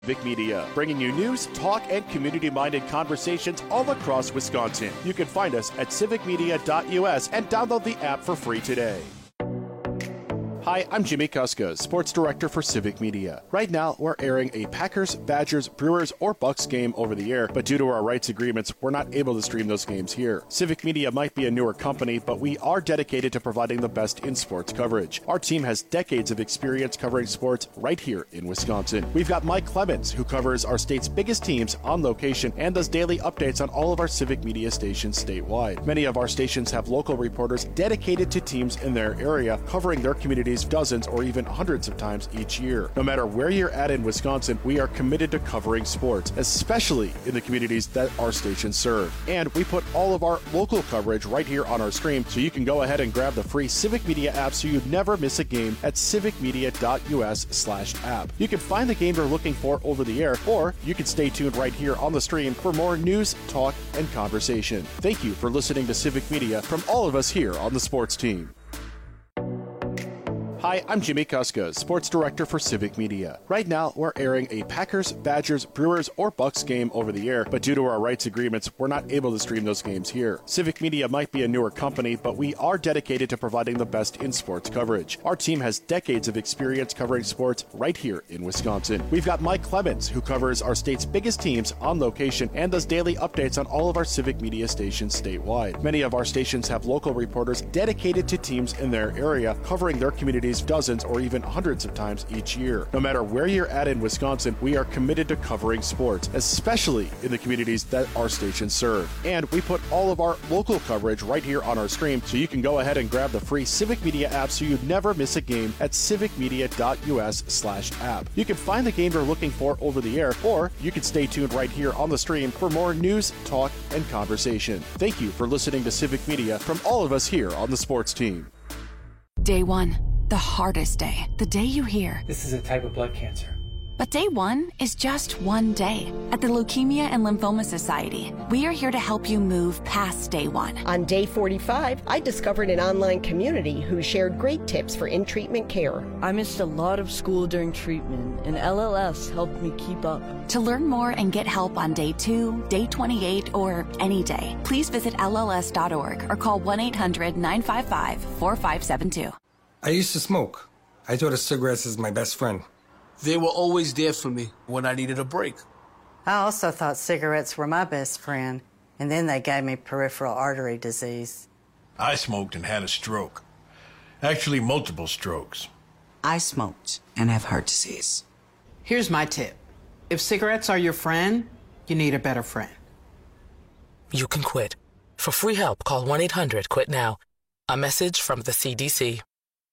Civic Media, bringing you news, talk, and community-minded conversations all across Wisconsin. You can find us at civicmedia.us and download the app for free today. Hi, I'm Jimmy Kuska, Sports Director for Civic Media. Right now, we're airing a Packers, Badgers, Brewers, or Bucks game over the air, but due to our rights agreements, we're not able to stream those games here. Civic Media might be a newer company, but we are dedicated to providing the best in sports coverage. Our team has decades of experience covering sports right here in Wisconsin. We've got Mike Clemens, who covers our state's biggest teams on location and does daily updates on all of our Civic Media stations statewide. Many of our stations have local reporters dedicated to teams in their area, covering their communities dozens or even hundreds of times each year. No matter where you're at in Wisconsin, we are committed to covering sports, especially in the communities that our stations serve. And we put all of our local coverage right here on our stream, so you can go ahead and grab the free Civic Media app so you never miss a game at civicmedia.us/app. You can find the game you're looking for over the air, or you can stay tuned right here on the stream for more news, talk, and conversation. Thank you for listening to Civic Media from all of us here on the sports team. Hi, I'm Jimmy Kuska, Sports Director for Civic Media. Right now, we're airing a Packers, Badgers, Brewers, or Bucks game over the air, but due to our rights agreements, we're not able to stream those games here. Civic Media might be a newer company, but we are dedicated to providing the best in sports coverage. Our team has decades of experience covering sports right here in Wisconsin. We've got Mike Clemens, who covers our state's biggest teams on location and does daily updates on all of our Civic Media stations statewide. Many of our stations have local reporters dedicated to teams in their area, covering their communities dozens or even hundreds of times each year. No matter where you're at in Wisconsin, we are committed to covering sports, especially in the communities that our stations serve. And we put all of our local coverage right here on our stream, so you can go ahead and grab the free Civic Media app so you never miss a game at civicmedia.us/app. You can find the game you're looking for over the air, or you can stay tuned right here on the stream for more news, talk, and conversation. Thank you for listening to Civic Media from all of us here on the sports team. Day one. The hardest day. The day you hear, "This is a type of blood cancer." But day one is just one day. At the Leukemia and Lymphoma Society, we are here to help you move past day one. On day 45, I discovered an online community who shared great tips for in-treatment care. I missed a lot of school during treatment, and LLS helped me keep up. To learn more and get help on day 2, day 28, or any day, please visit LLS.org or call 1-800-955-4572. I used to smoke. I thought of cigarettes as my best friend. They were always there for me when I needed a break. I also thought cigarettes were my best friend, and then they gave me peripheral artery disease. I smoked and had a stroke. Actually, multiple strokes. I smoked and have heart disease. Here's my tip. If cigarettes are your friend, you need a better friend. You can quit. For free help, call 1-800-QUIT-NOW. A message from the CDC.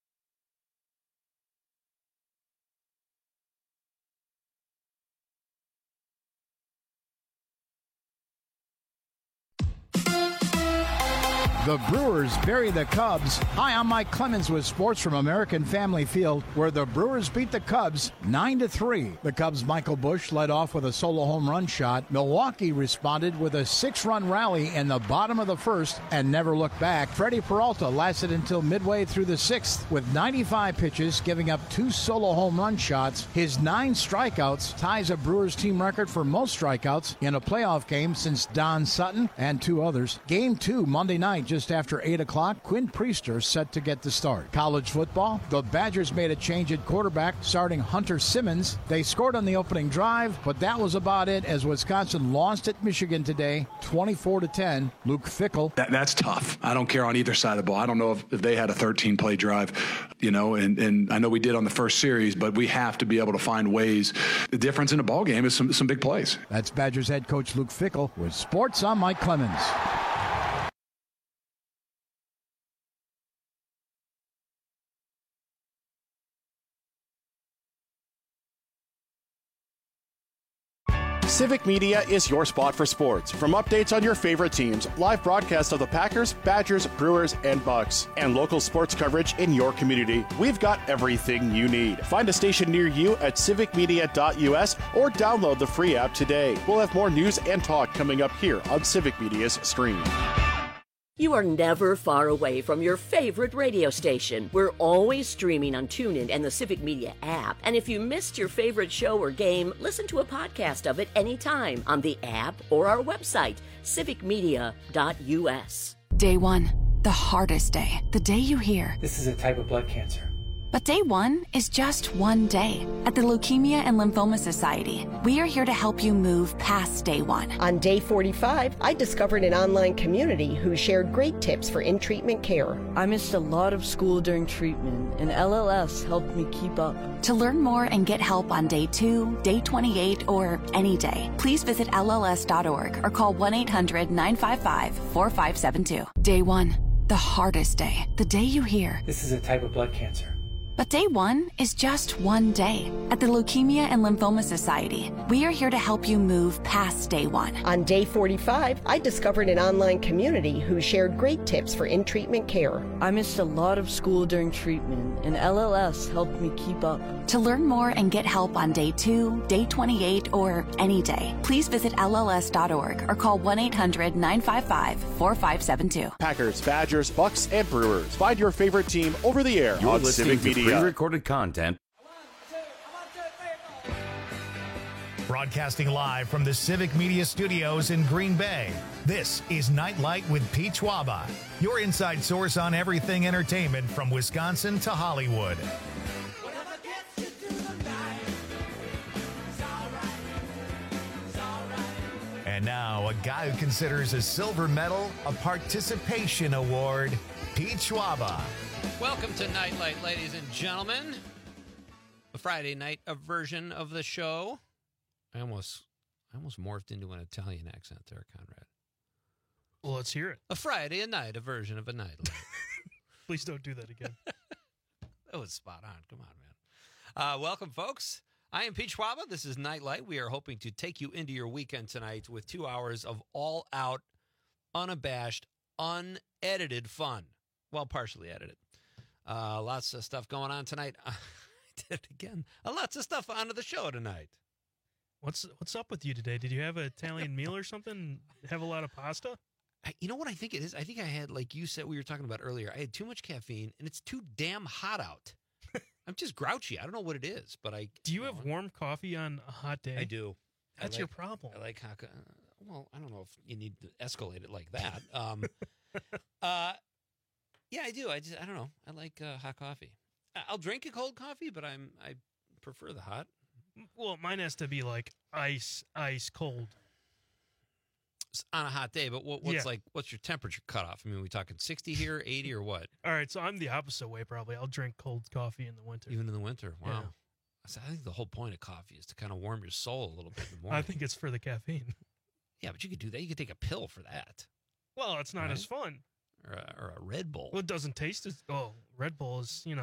The Brewers bury the Cubs. Hi, I'm Mike Clemens with sports from American Family Field, where the Brewers beat the Cubs 9-3. The Cubs' Michael Busch led off with a solo home run shot. Milwaukee responded with a 6-run rally in the bottom of the first and never looked back. Freddie Peralta lasted until midway through the sixth with 95 pitches, giving up 2 solo home run shots. His 9 strikeouts ties a Brewers team record for most strikeouts in a playoff game since Don Sutton and 2 others. Game 2 Monday night, just after 8 o'clock, Quinn Priester set to get the start. College football, the Badgers made a change at quarterback, starting Hunter Simmons. They scored on the opening drive, but that was about it as Wisconsin lost at Michigan today, 24-10. Luke Fickell. That's tough. I don't care on either side of the ball. I don't know if they had a 13-play drive, and I know we did on the first series, but we have to be able to find ways. The difference in a ball game is some big plays. That's Badgers head coach Luke Fickell with sports. I'm Mike Clemens. Civic Media is your spot for sports. From updates on your favorite teams, live broadcasts of the Packers, Badgers, Brewers, and Bucks, and local sports coverage in your community, we've got everything you need. Find a station near you at civicmedia.us or download the free app today. We'll have more news and talk coming up here on Civic Media's stream. You are never far away from your favorite radio station. We're always streaming on TuneIn and the Civic Media app. And if you missed your favorite show or game, listen to a podcast of it anytime on the app or our website, civicmedia.us. Day one, the hardest day. The day you hear, "This is a type of blood cancer." But day one is just one day. At the Leukemia and Lymphoma Society, we are here to help you move past day one. On day 45, I discovered an online community who shared great tips for in-treatment care. I missed a lot of school during treatment, and LLS helped me keep up. To learn more and get help on day 2, day 28, or any day, please visit LLS.org or call 1-800-955-4572. Day one, the hardest day. The day you hear, "This is a type of blood cancer." But day one is just one day. At the Leukemia and Lymphoma Society, we are here to help you move past day one. On day 45, I discovered an online community who shared great tips for in-treatment care. I missed a lot of school during treatment, and LLS helped me keep up. To learn more and get help on day 2, day 28, or any day, please visit LLS.org or call 1-800-955-4572. Packers, Badgers, Bucks, and Brewers. Find your favorite team over the air You're on listening Civic to Media. pre-recorded content. Broadcasting live from the Civic Media Studios in Green Bay, this is Nightlight with Pete Schwaba, your inside source on everything entertainment from Wisconsin to Hollywood. And now, a guy who considers a silver medal a participation award, Pete Schwaba. Welcome to Nightlight, ladies and gentlemen. A Friday night version of the show. I almost morphed into an Italian accent there, Conrad. Well, let's hear it. A Friday night, a version of a Nightlight. Please don't do that again. That was spot on. Come on, man. Welcome, folks. I am Pete Schwaba. This is Nightlight. We are hoping to take you into your weekend tonight with 2 hours of all-out, unabashed, unedited fun. Well, partially edited. Lots of stuff going on tonight. I did it again. Lots of stuff onto the show tonight. What's up with you today? Did you have an Italian meal or something? Have a lot of pasta? You know what I think it is? I think I had, like you said, we were talking about earlier, I had too much caffeine, and it's too damn hot out. I'm just grouchy. I don't know what it is, but I... Do you have warm coffee on a hot day? I do. That's your problem. I like hot... Well, I don't know if you need to escalate it like that. Yeah, I do. I don't know. I like hot coffee. I'll drink a cold coffee, but I prefer the hot. Well, mine has to be like ice cold. On a hot day, but what's your temperature cutoff? I mean, are we talking 60 here, 80, or what? All right, so I'm the opposite way probably. I'll drink cold coffee in the winter. Even in the winter? Wow. Yeah. So I think the whole point of coffee is to kind of warm your soul a little bit in the morning. I think it's for the caffeine. Yeah, but you could do that. You could take a pill for that. Well, it's not as fun. Or a Red Bull. Well, it doesn't taste as... Oh, Red Bull is, You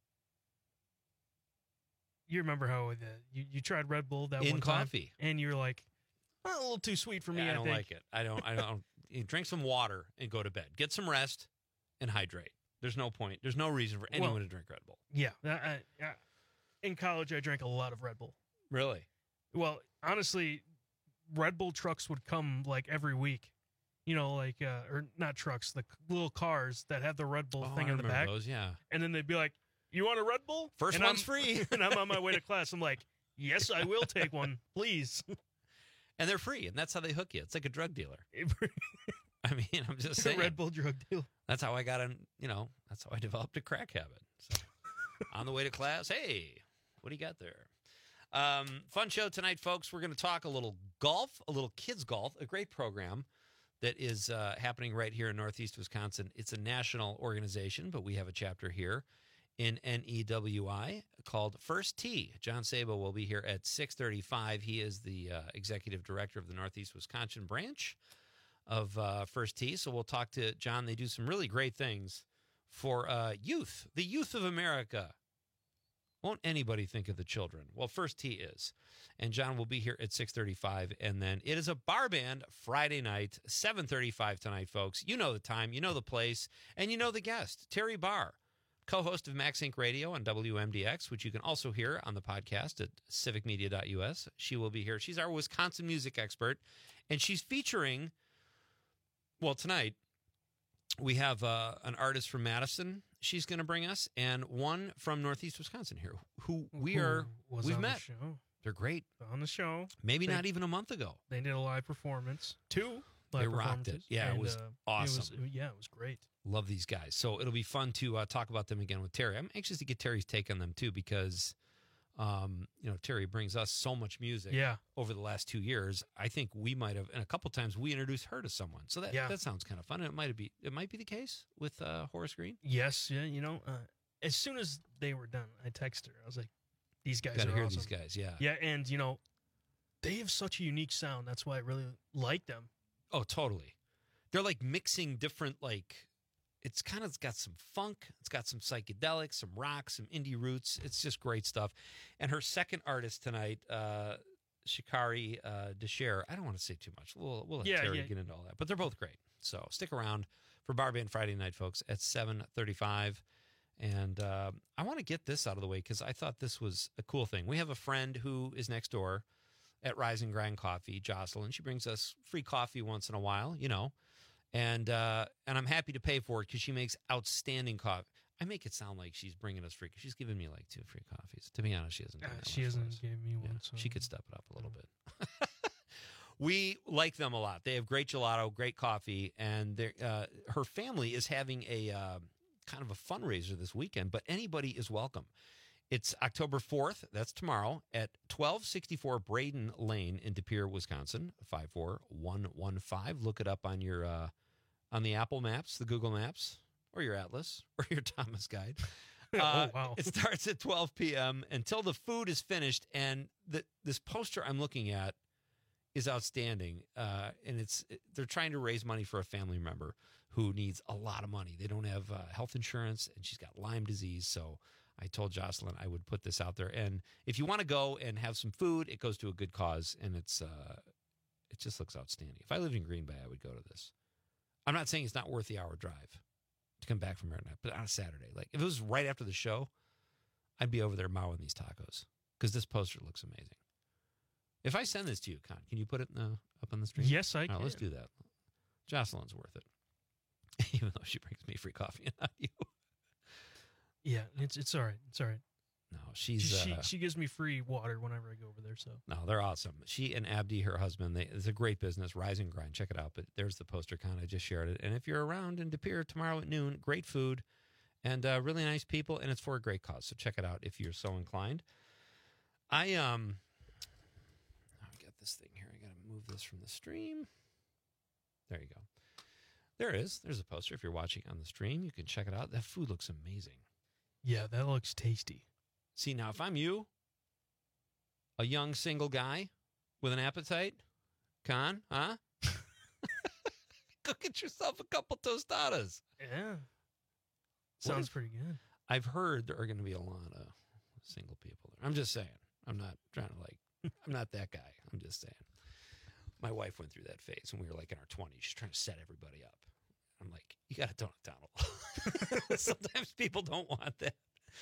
remember how you tried Red Bull that one time? In coffee. And you were like, a little too sweet for me, I don't like it. I don't. You drink some water and go to bed. Get some rest and hydrate. There's no point. There's no reason for anyone to drink Red Bull. Yeah. In college, I drank a lot of Red Bull. Really? Well, honestly, Red Bull trucks would come like every week. Or not trucks, the little cars that have the Red Bull thing in the back. Those, yeah. And then they'd be like, "You want a Red Bull? First one's free." And I'm on my way to class. I'm like, "Yes, I will take one, please." And they're free, and that's how they hook you. It's like a drug dealer. I mean, I'm just saying. Red Bull drug deal. That's how I got in, that's how I developed a crack habit. So, on the way to class, hey, what do you got there? Fun show tonight, folks. We're going to talk a little golf, a little kids golf, a great program that is happening right here in Northeast Wisconsin. It's a national organization, but we have a chapter here in NEWI called First Tee. John Sabo will be here at 6:35. He is the executive director of the Northeast Wisconsin branch of First Tee. So we'll talk to John. They do some really great things for youth, the youth of America. Won't anybody think of the children? Well, First Tee is. And John will be here at 6:35. And then it is a bar band Friday night, 7:35 tonight, folks. You know the time, you know the place, and you know the guest, Terry Barr, co-host of Max Inc. Radio on WMDX, which you can also hear on the podcast at civicmedia.us. She will be here. She's our Wisconsin music expert, and she's featuring, well, tonight, We have an artist from Madison she's going to bring us, and one from Northeast Wisconsin here, who we've met. They're great. On the show. Maybe not even a month ago. They did a live performance. 2 They live rocked it. Yeah, and, it was awesome. It was great. Love these guys. So it'll be fun to talk about them again with Terry. I'm anxious to get Terry's take on them, too, because Terry brings us so much music over the last 2 years. I think we might have, and a couple times we introduced her to someone. So that sounds kind of fun. And it might be the case with Horace Green. Yes, yeah. As soon as they were done, I texted her. I was like, "These guys Gotta are hear awesome." These guys, yeah, yeah, and they have such a unique sound. That's why I really like them. Oh, totally. They're like mixing different It's got some funk. It's got some psychedelic, some rock, some indie roots. It's just great stuff. And her second artist tonight, Shikari Desher. I don't want to say too much. We'll let Terry get into all that. But they're both great. So stick around for Bar Band Friday night, folks, at 7:35. And I want to get this out of the way because I thought this was a cool thing. We have a friend who is next door at Rise and Grind Coffee, Jocelyn. She brings us free coffee once in a while, And I'm happy to pay for it because she makes outstanding coffee. I make it sound like she's bringing us free because she's given me like 2 free coffees. To be honest, she hasn't. She hasn't given me one. So. She could step it up a little bit. We like them a lot. They have great gelato, great coffee, and her family is having a kind of a fundraiser this weekend. But anybody is welcome. It's October 4th. That's tomorrow at 1264 Braden Lane in De Pere, Wisconsin, 54115. Look it up on your on the Apple Maps, the Google Maps, or your Atlas, or your Thomas Guide. Wow. It starts at 12 p.m. until the food is finished. And this poster I'm looking at is outstanding. And they're trying to raise money for a family member who needs a lot of money. They don't have health insurance, and she's got Lyme disease. So I told Jocelyn I would put this out there. And if you want to go and have some food, it goes to a good cause, and it just looks outstanding. If I lived in Green Bay, I would go to this. I'm not saying it's not worth the hour drive to come back from there, but on a Saturday, like if it was right after the show, I'd be over there mowing these tacos because this poster looks amazing. If I send this to you, Con, can you put it up on the stream? Yes, I can. Let's do that. Jocelyn's worth it, even though she brings me free coffee and not you. Yeah, it's all right. It's all right. No, she gives me free water whenever I go over there. So no, they're awesome. She and Abdi, her husband, it's a great business. Rise and Grind, check it out. But there's the poster, Con. I just shared it. And if you're around in De Pere tomorrow at noon, great food and really nice people, and it's for a great cause. So check it out if you're so inclined. I'll get this thing here. I got to move this from the stream. There you go. There it is. There's a poster. If you're watching on the stream, you can check it out. That food looks amazing. Yeah, that looks tasty. See, now, if I'm you, a young single guy with an appetite, Con, huh? Go get yourself a couple tostadas. Yeah. Sounds pretty good. I've heard there are going to be a lot of single people there. I'm just saying. I'm not trying to I'm not that guy. I'm just saying. My wife went through that phase when we were in our 20s. She's trying to set everybody up. I'm like, you got a donut, Donald. Sometimes people don't want that.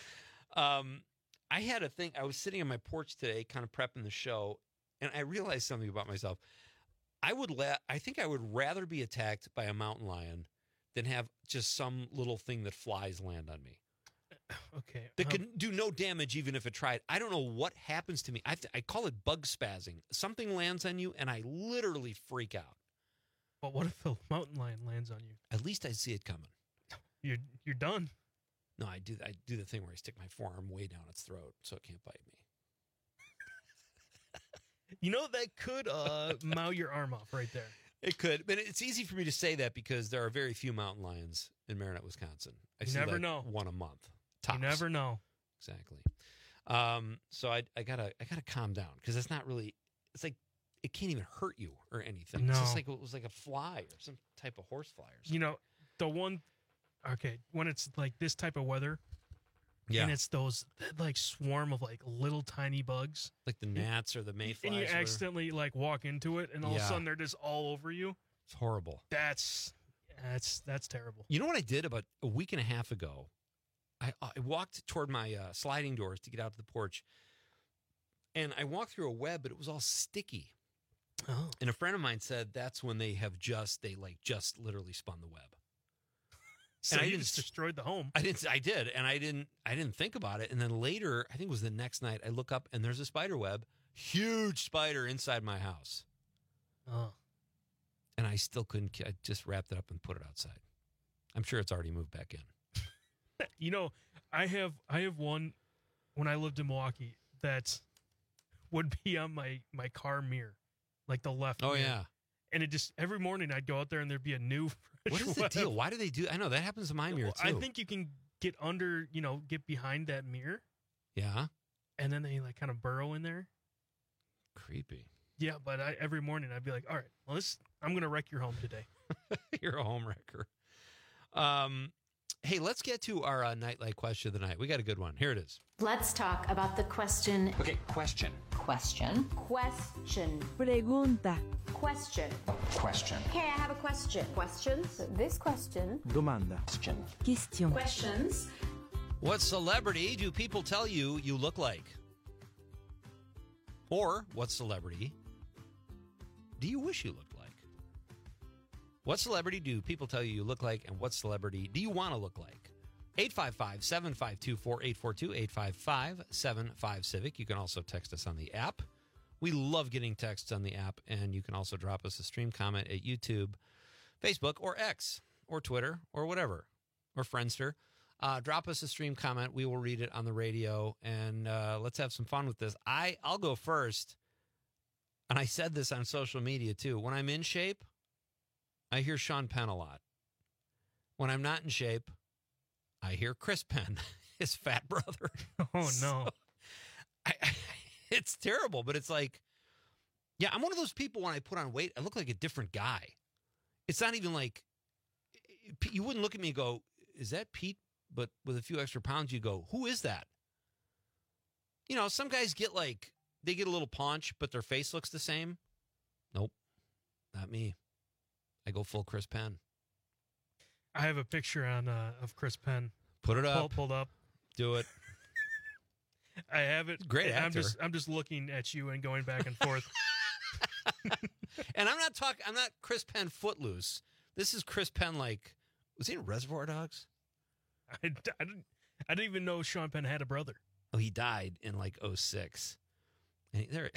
I had a thing. I was sitting on my porch today, kind of prepping the show, and I realized something about myself. I think I would rather be attacked by a mountain lion than have just some little thing that flies land on me. Okay. That can do no damage even if it tried. I don't know what happens to me. I call it bug spazzing. Something lands on you, and I literally freak out. But what if a mountain lion lands on you? At least I see it coming. You're done. No, I do the thing where I stick my forearm way down its throat so it can't bite me. That could mow your arm off right there. It could, but it's easy for me to say that because there are very few mountain lions in Marinette, Wisconsin. You never know. One a month. Tops. You never know. Exactly. So I gotta calm down because it's not really. It's like it can't even hurt you or anything. No. It's just like it was like a fly or some type of horse fly or something. The one. Okay, when it's like this type of weather, yeah, and it's those swarm of little tiny bugs, like the gnats or the mayflies, and you accidentally walk into it, and all of a sudden they're just all over you. It's horrible. That's terrible. You know what I did about a week and a half ago? I walked toward my sliding doors to get out to the porch, and I walked through a web, but it was all sticky. Oh. And a friend of mine said that's when they just literally spun the web. So And I you didn't just destroyed the home. I did, and I didn't think about it. And then later, I think it was the next night, I look up and there's a spider web, huge spider inside my house. Oh. And I still couldn't. I just wrapped it up and put it outside. I'm sure it's already moved back in. You know, I have one when I lived in Milwaukee that would be on my car mirror, like the left. Oh mirror. yeah. And it just every morning I'd go out there and there'd be a new. What is the deal? Why do they do? I know that happens to my mirror too. I think you can get under, get behind that mirror. Yeah. And then they like kind of burrow in there. Creepy. Yeah, but every morning I'd be like, all right, well, I'm going to wreck your home today. You're a home wrecker. Hey, let's get to our Nightlight question of the night. We got a good one. Here it is. Let's talk about the question. Okay, question. Question. Question. Pregunta. Question. Question. Okay, I have a question. Questions? This question. Domanda. Question. Questions. What celebrity do people tell you you look like? Or what celebrity do you wish you looked like? What celebrity do people tell you look like, and what celebrity do you want to look like? 855-752-4842, 855-75-CIVIC. You can also text us on the app. We love getting texts on the app, and you can also drop us a stream comment at YouTube, Facebook, or X, or Twitter, or whatever, or Friendster. Drop us a stream comment. We will read it on the radio, and let's have some fun with this. I'll go first, and I said this on social media, too. When I'm in shape, I hear Sean Penn a lot. When I'm not in shape, I hear Chris Penn, his fat brother. Oh, no. It's terrible, but it's like, yeah, I'm one of those people when I put on weight, I look like a different guy. It's not even like, you wouldn't look at me and go, is that Pete? But with a few extra pounds, you go, who is that? Some guys they get a little paunch, but their face looks the same. Nope, not me. I go full Chris Penn. I have a picture of Chris Penn. Put it up. Pulled up. Do it. I have it. Great actor. I'm just looking at you and going back and forth. And I'm not Chris Penn Footloose. This is Chris Penn was he in Reservoir Dogs? I didn't even know Sean Penn had a brother. Oh, he died in 2006. And there.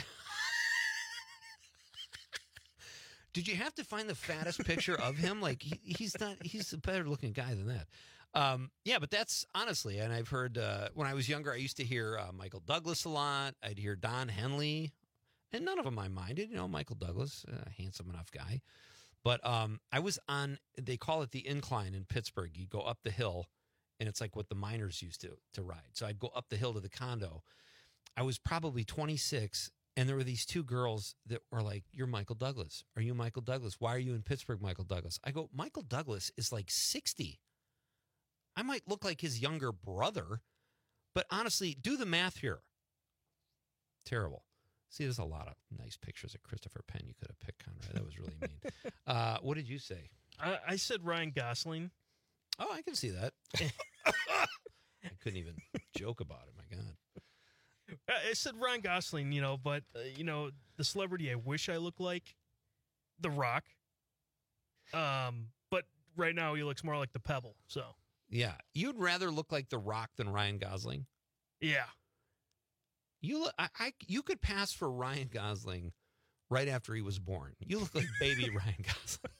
Did you have to find the fattest picture of him? He's a better looking guy than that. Yeah, but that's honestly, and I've heard when I was younger, I used to hear Michael Douglas a lot. I'd hear Don Henley, and none of them I minded. Michael Douglas, a handsome enough guy. But I was on, they call it the incline in Pittsburgh. You go up the hill, and it's like what the miners used to ride. So I'd go up the hill to the condo. I was probably 26, and there were these two girls that were like, you're Michael Douglas. Are you Michael Douglas? Why are you in Pittsburgh, Michael Douglas? I go, Michael Douglas is 60. I might look like his younger brother, but honestly, do the math here. Terrible. See, there's a lot of nice pictures of Christopher Penn you could have picked, Conrad. That was really mean. What did you say? I said Ryan Gosling. Oh, I can see that. I couldn't even joke about it. My God. I said Ryan Gosling, but, the celebrity I wish I looked like, The Rock. But right now he looks more like the Pebble, so. Yeah. You'd rather look like The Rock than Ryan Gosling? Yeah. You could pass for Ryan Gosling right after he was born. You look like baby Ryan Gosling.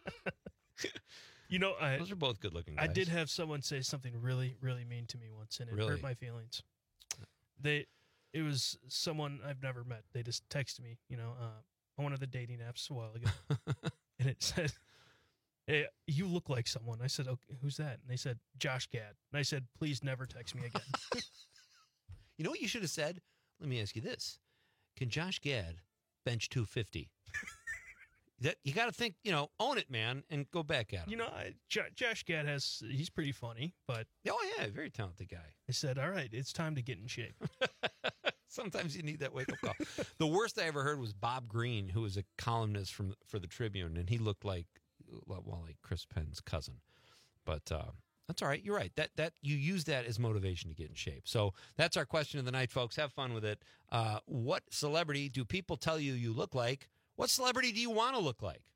Those are both good-looking guys. I did have someone say something really, really mean to me once, and it hurt my feelings. It was someone I've never met. They just texted me, on one of the dating apps a while ago, and it said, "Hey, you look like someone." I said, "Okay, who's that?" And they said, "Josh Gad." And I said, "Please never text me again." You know what you should have said? Let me ask you this: can Josh Gad bench 250? That you got to think, own it, man, and go back at him. Josh Gad he's pretty funny, but very talented guy. I said, all right, it's time to get in shape. Sometimes you need that wake up call. The worst I ever heard was Bob Green, who was a columnist for the Tribune, and he looked like Chris Penn's cousin. But that's all right. You're right. That you use that as motivation to get in shape. So that's our question of the night, folks. Have fun with it. What celebrity do people tell you look like? What celebrity do you want to look like?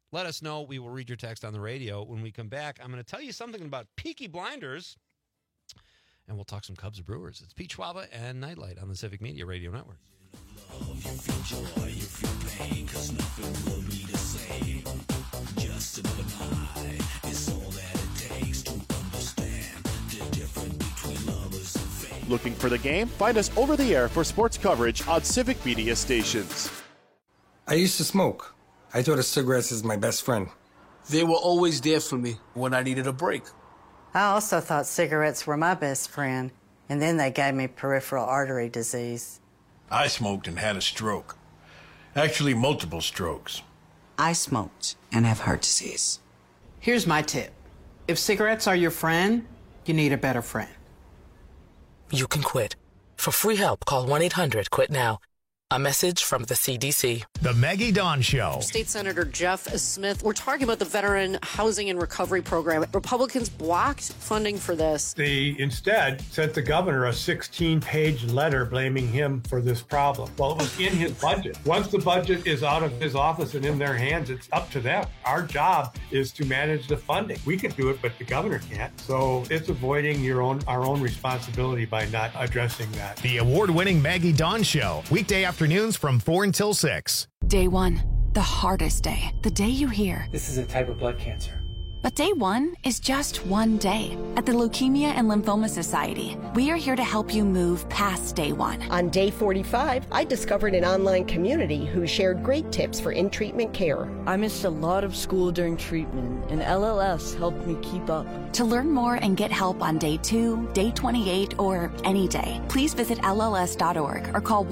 Let us know. We will read your text on the radio. When we come back, I'm going to tell you something about Peaky Blinders, and we'll talk some Cubs Brewers. It's Pete Schwaba and Nightlight on the Civic Media Radio Network. You feel joy, you feel pain, 'cause nothing will be the same. Just another night is all that it takes to understand the difference between lovers and fate. Looking for the game? Find us over the air for sports coverage on Civic Media stations. I used to smoke. I thought of cigarettes as my best friend. They were always there for me when I needed a break. I also thought cigarettes were my best friend, and then they gave me peripheral artery disease. I smoked and had a stroke. Actually, multiple strokes. I smoked and have heart disease. Here's my tip. If cigarettes are your friend, you need a better friend. You can quit. For free help, call 1-800-QUIT-NOW. A message from the CDC. The Maggie Dawn Show. State Senator Jeff Smith, we're talking about the Veteran Housing and Recovery Program. Republicans blocked funding for this. They instead sent the governor a 16-page letter blaming him for this problem. Well, it was in his budget. Once the budget is out of his office and in their hands, it's up to them. Our job is to manage the funding. We can do it, but the governor can't. So it's avoiding our own responsibility by not addressing that. The award-winning Maggie Dawn Show. Weekday afternoons from 4 until 6. Day 1, the hardest day. The day you hear, This is a type of blood cancer. But day 1 is just one day. At the Leukemia and Lymphoma Society, we are here to help you move past day 1. On day 45, I discovered an online community who shared great tips for in-treatment care. I missed a lot of school during treatment, and LLS helped me keep up. To learn more and get help on day 2, day 28, or any day, please visit LLS.org or call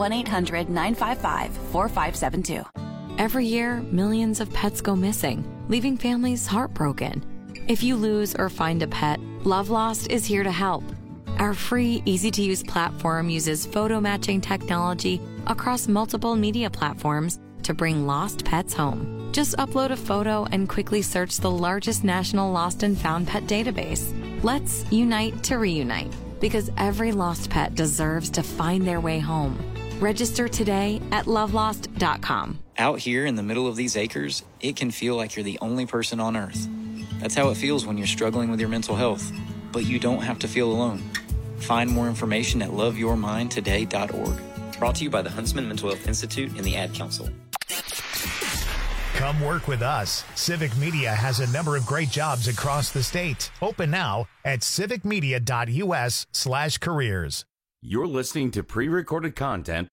1-800-955-4572. Every year, millions of pets go missing, leaving families heartbroken. If you lose or find a pet, Love Lost is here to help. Our free, easy-to-use platform uses photo matching technology across multiple media platforms to bring lost pets home. Just upload a photo and quickly search the largest national lost and found pet database. Let's unite to reunite, because every lost pet deserves to find their way home. Register today at lovelost.com. Out here in the middle of these acres, it can feel like you're the only person on Earth. That's how it feels when you're struggling with your mental health. But you don't have to feel alone. Find more information at loveyourmindtoday.org. Brought to you by the Huntsman Mental Health Institute and the Ad Council. Come work with us. Civic Media has a number of great jobs across the state. Open now at civicmedia.us/careers. You're listening to pre-recorded content.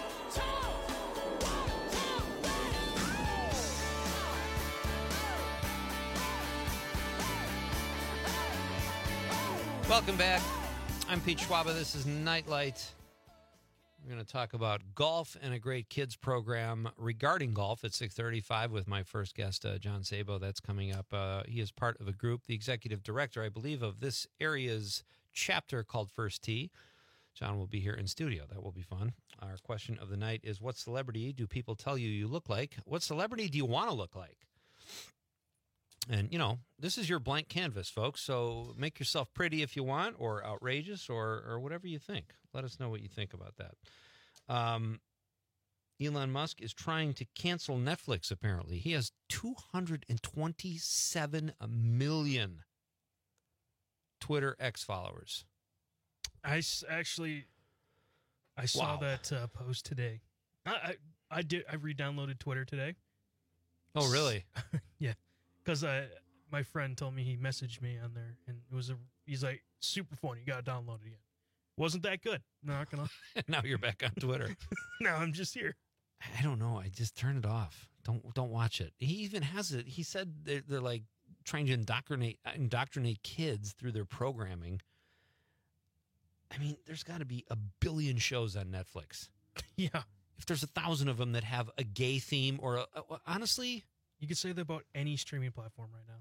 Welcome back. I'm Pete Schwaba. This is Nightlight. We're going to talk about golf and a great kids program regarding golf at 6:35 with my first guest, John Sabo. That's coming up. He is part of a group, the executive director, I believe, of this area's chapter called First Tee. John will be here in studio. That will be fun. Our question of the night is, what celebrity do people tell you you look like? What celebrity do you want to look like? And, you know, this is your blank canvas, folks, so make yourself pretty if you want, or outrageous, or whatever you think. Let us know what you think about that. Elon Musk is trying to cancel Netflix, apparently. He has 227 million Twitter X followers. I saw that post today. I re-downloaded Twitter today. Oh, really? Yeah. Because my friend told me, he messaged me on there, and he's like, super fun, you got to download it again. Wasn't that good. Not gonna. Now you're back on Twitter. Now I'm just here. I don't know. I just turned it off. Don't watch it. He even has it. He said they're like trying to indoctrinate kids through their programming. I mean, there's got to be a billion shows on Netflix. Yeah. If there's 1,000 of them that have a gay theme, or honestly, you could say that about any streaming platform right now.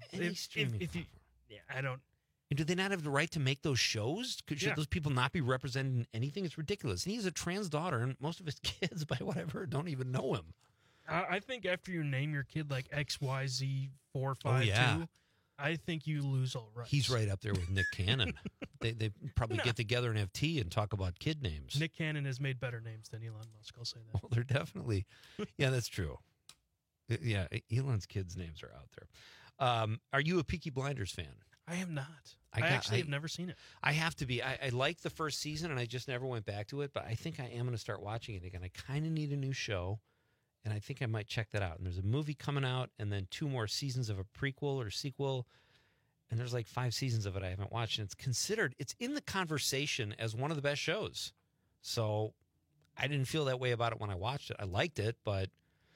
I don't. And do they not have the right to make those shows? Should those people not be represented in anything? It's ridiculous. And he has a trans daughter, and most of his kids, by what I've heard, don't even know him. I think after you name your kid like XYZ452, I think you lose all rights. He's right up there with Nick Cannon. They probably get together and have tea and talk about kid names. Nick Cannon has made better names than Elon Musk, I'll say that. Well, they're definitely... Yeah, that's true. Yeah, Elon's kids' names are out there. Are you a Peaky Blinders fan? I am not. I actually have never seen it. I have to be. I liked the first season, and I just never went back to it. But I think I am going to start watching it again. I kind of need a new show, and I think I might check that out. And there's a movie coming out, and then 2 more seasons of a prequel or sequel. And there's like 5 seasons of it I haven't watched. And it's in the conversation as one of the best shows. So I didn't feel that way about it when I watched it. I liked it, but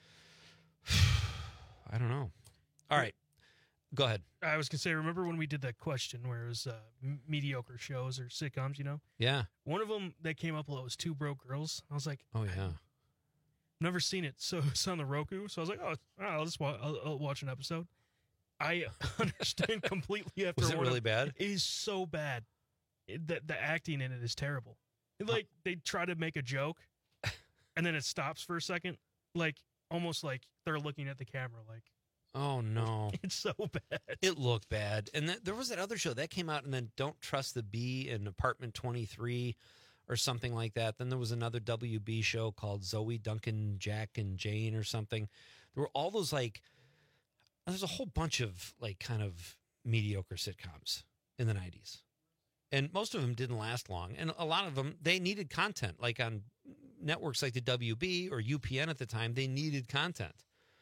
I don't know. All right. Go ahead. I was going to say, remember when we did that question where it was mediocre shows or sitcoms, you know? Yeah. One of them that came up was Two Broke Girls. I was like, oh, yeah. Never seen it. So it's on the Roku. So I was like, I'll watch an episode. I understand completely after Was it really bad? It is so bad. The acting in it is terrible. Like, they try to make a joke, and then it stops for a second, like, almost like they're looking at the camera, like, oh, no. It's so bad. It looked bad. And there was that other show that came out, and then Don't Trust the Bee in Apartment 23 or something like that. Then there was another WB show called Zoe, Duncan, Jack, and Jane or something. There were all those, like, there's a whole bunch of, like, kind of mediocre sitcoms in the 90s. And most of them didn't last long. And a lot of them, they needed content. Like on networks like the WB or UPN at the time, they needed content.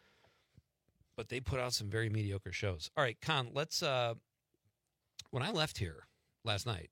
But they put out some very mediocre shows. All right, Con, let's, when I left here last night,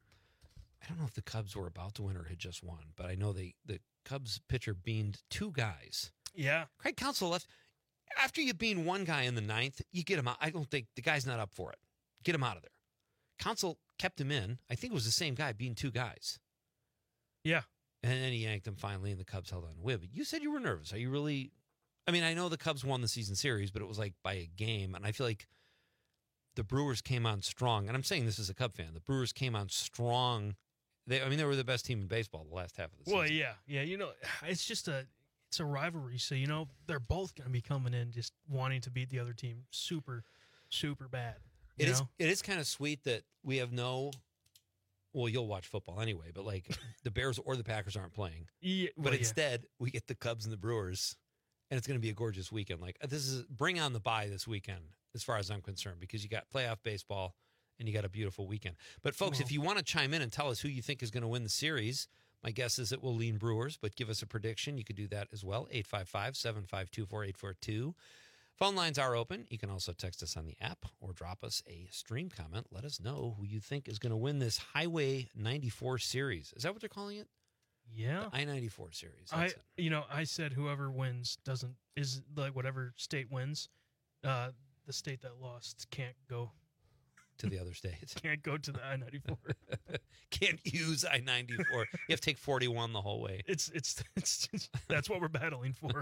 I don't know if the Cubs were about to win or had just won, but I know the Cubs pitcher beamed 2 guys. Yeah. Craig Counsell left. After you bean 1 guy in the 9th, you get him out. I don't think the guy's not up for it. Get him out of there. Counsell kept him in. I think it was the same guy being 2 guys. Yeah. And then he yanked him finally, and the Cubs held on to win. But you said you were nervous. Are you really? I mean, I know the Cubs won the season series, but it was like by a game. And I feel like the Brewers came on strong. And I'm saying this as a Cub fan. The Brewers came on strong. They were the best team in baseball the last half of the season. Well, yeah. Yeah, you know, it's a rivalry. So, you know, they're both going to be coming in just wanting to beat the other team super, super bad. It is kind of sweet that we have well, you'll watch football anyway, but like the Bears or the Packers aren't playing. Yeah, but instead, we get the Cubs and the Brewers, and it's going to be a gorgeous weekend. Like, bring on the bye this weekend, as far as I'm concerned, because you got playoff baseball and you got a beautiful weekend. But folks, if you want to chime in and tell us who you think is going to win the series, my guess is it will lean Brewers, but give us a prediction. You could do that as well. 855-752-4842. Phone lines are open. You can also text us on the app or drop us a stream comment. Let us know who you think is going to win this Highway 94 series. Is that what they're calling it? Yeah. The I-94 series. I said whoever wins is like whatever state wins, the state that lost can't go to the other states. Can't go to the I-94. Can't use I-94. You have to take 41 the whole way. It's that's what we're battling for.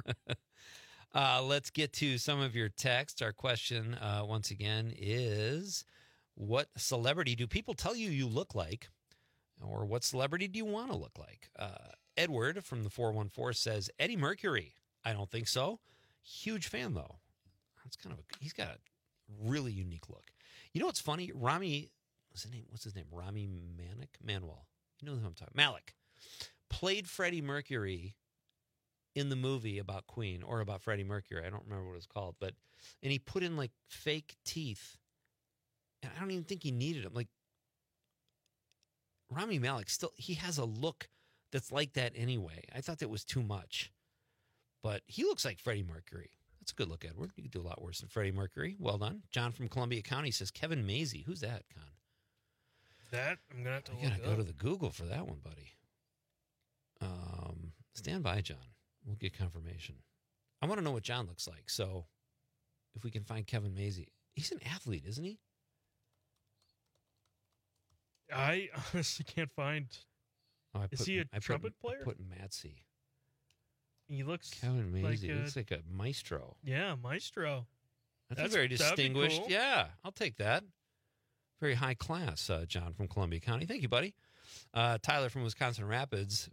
Let's get to some of your texts. Our question, once again, is what celebrity do people tell you look like? Or what celebrity do you want to look like? Edward from the 414 says, Eddie Mercury. I don't think so. Huge fan, though. He's got a really unique look. You know what's funny? What's his name? Rami Manuel. You know who I'm talking about. Malek. Played Freddie Mercury in the movie about Queen or about Freddie Mercury. I don't remember what it was called, and he put in like fake teeth, and I don't even think he needed them. Like Rami Malek he has a look that's like that anyway. I thought that was too much, but he looks like Freddie Mercury. That's a good look, Edward. You could do a lot worse than Freddie Mercury. Well done. John from Columbia County says Kevin Mazie. Who's that, Con? That I'm gonna have to. You gotta go to the Google for that one, buddy. Stand by, John. We'll get confirmation. I want to know what John looks like. So if we can find Kevin Mazie. He's an athlete, isn't he? I honestly can't find. Is he a trumpet player? I put Matsy. He looks Kevin Mazie. He looks like a maestro. Yeah, maestro. That's very distinguished. Cool. Yeah, I'll take that. Very high class, John from Columbia County. Thank you, buddy. Tyler from Wisconsin Rapids.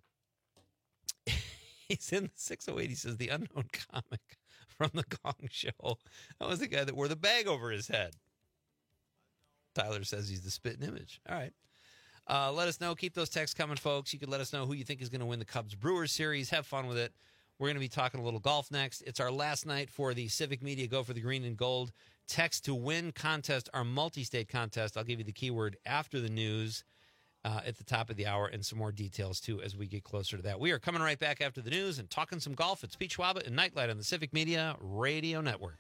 He's in the 608. He says, the unknown comic from the Gong Show. That was the guy that wore the bag over his head. Tyler says he's the spitting image. All right. Let us know. Keep those texts coming, folks. You could let us know who you think is going to win the Cubs-Brewers series. Have fun with it. We're going to be talking a little golf next. It's our last night for the Civic Media Go for the Green and Gold Text to Win contest, our multi-state contest. I'll give you the keyword after the news at the top of the hour and some more details, too, as we get closer to that. We are coming right back after the news and talking some golf. It's Pete Schwaba and Nightlight on the Civic Media Radio Network.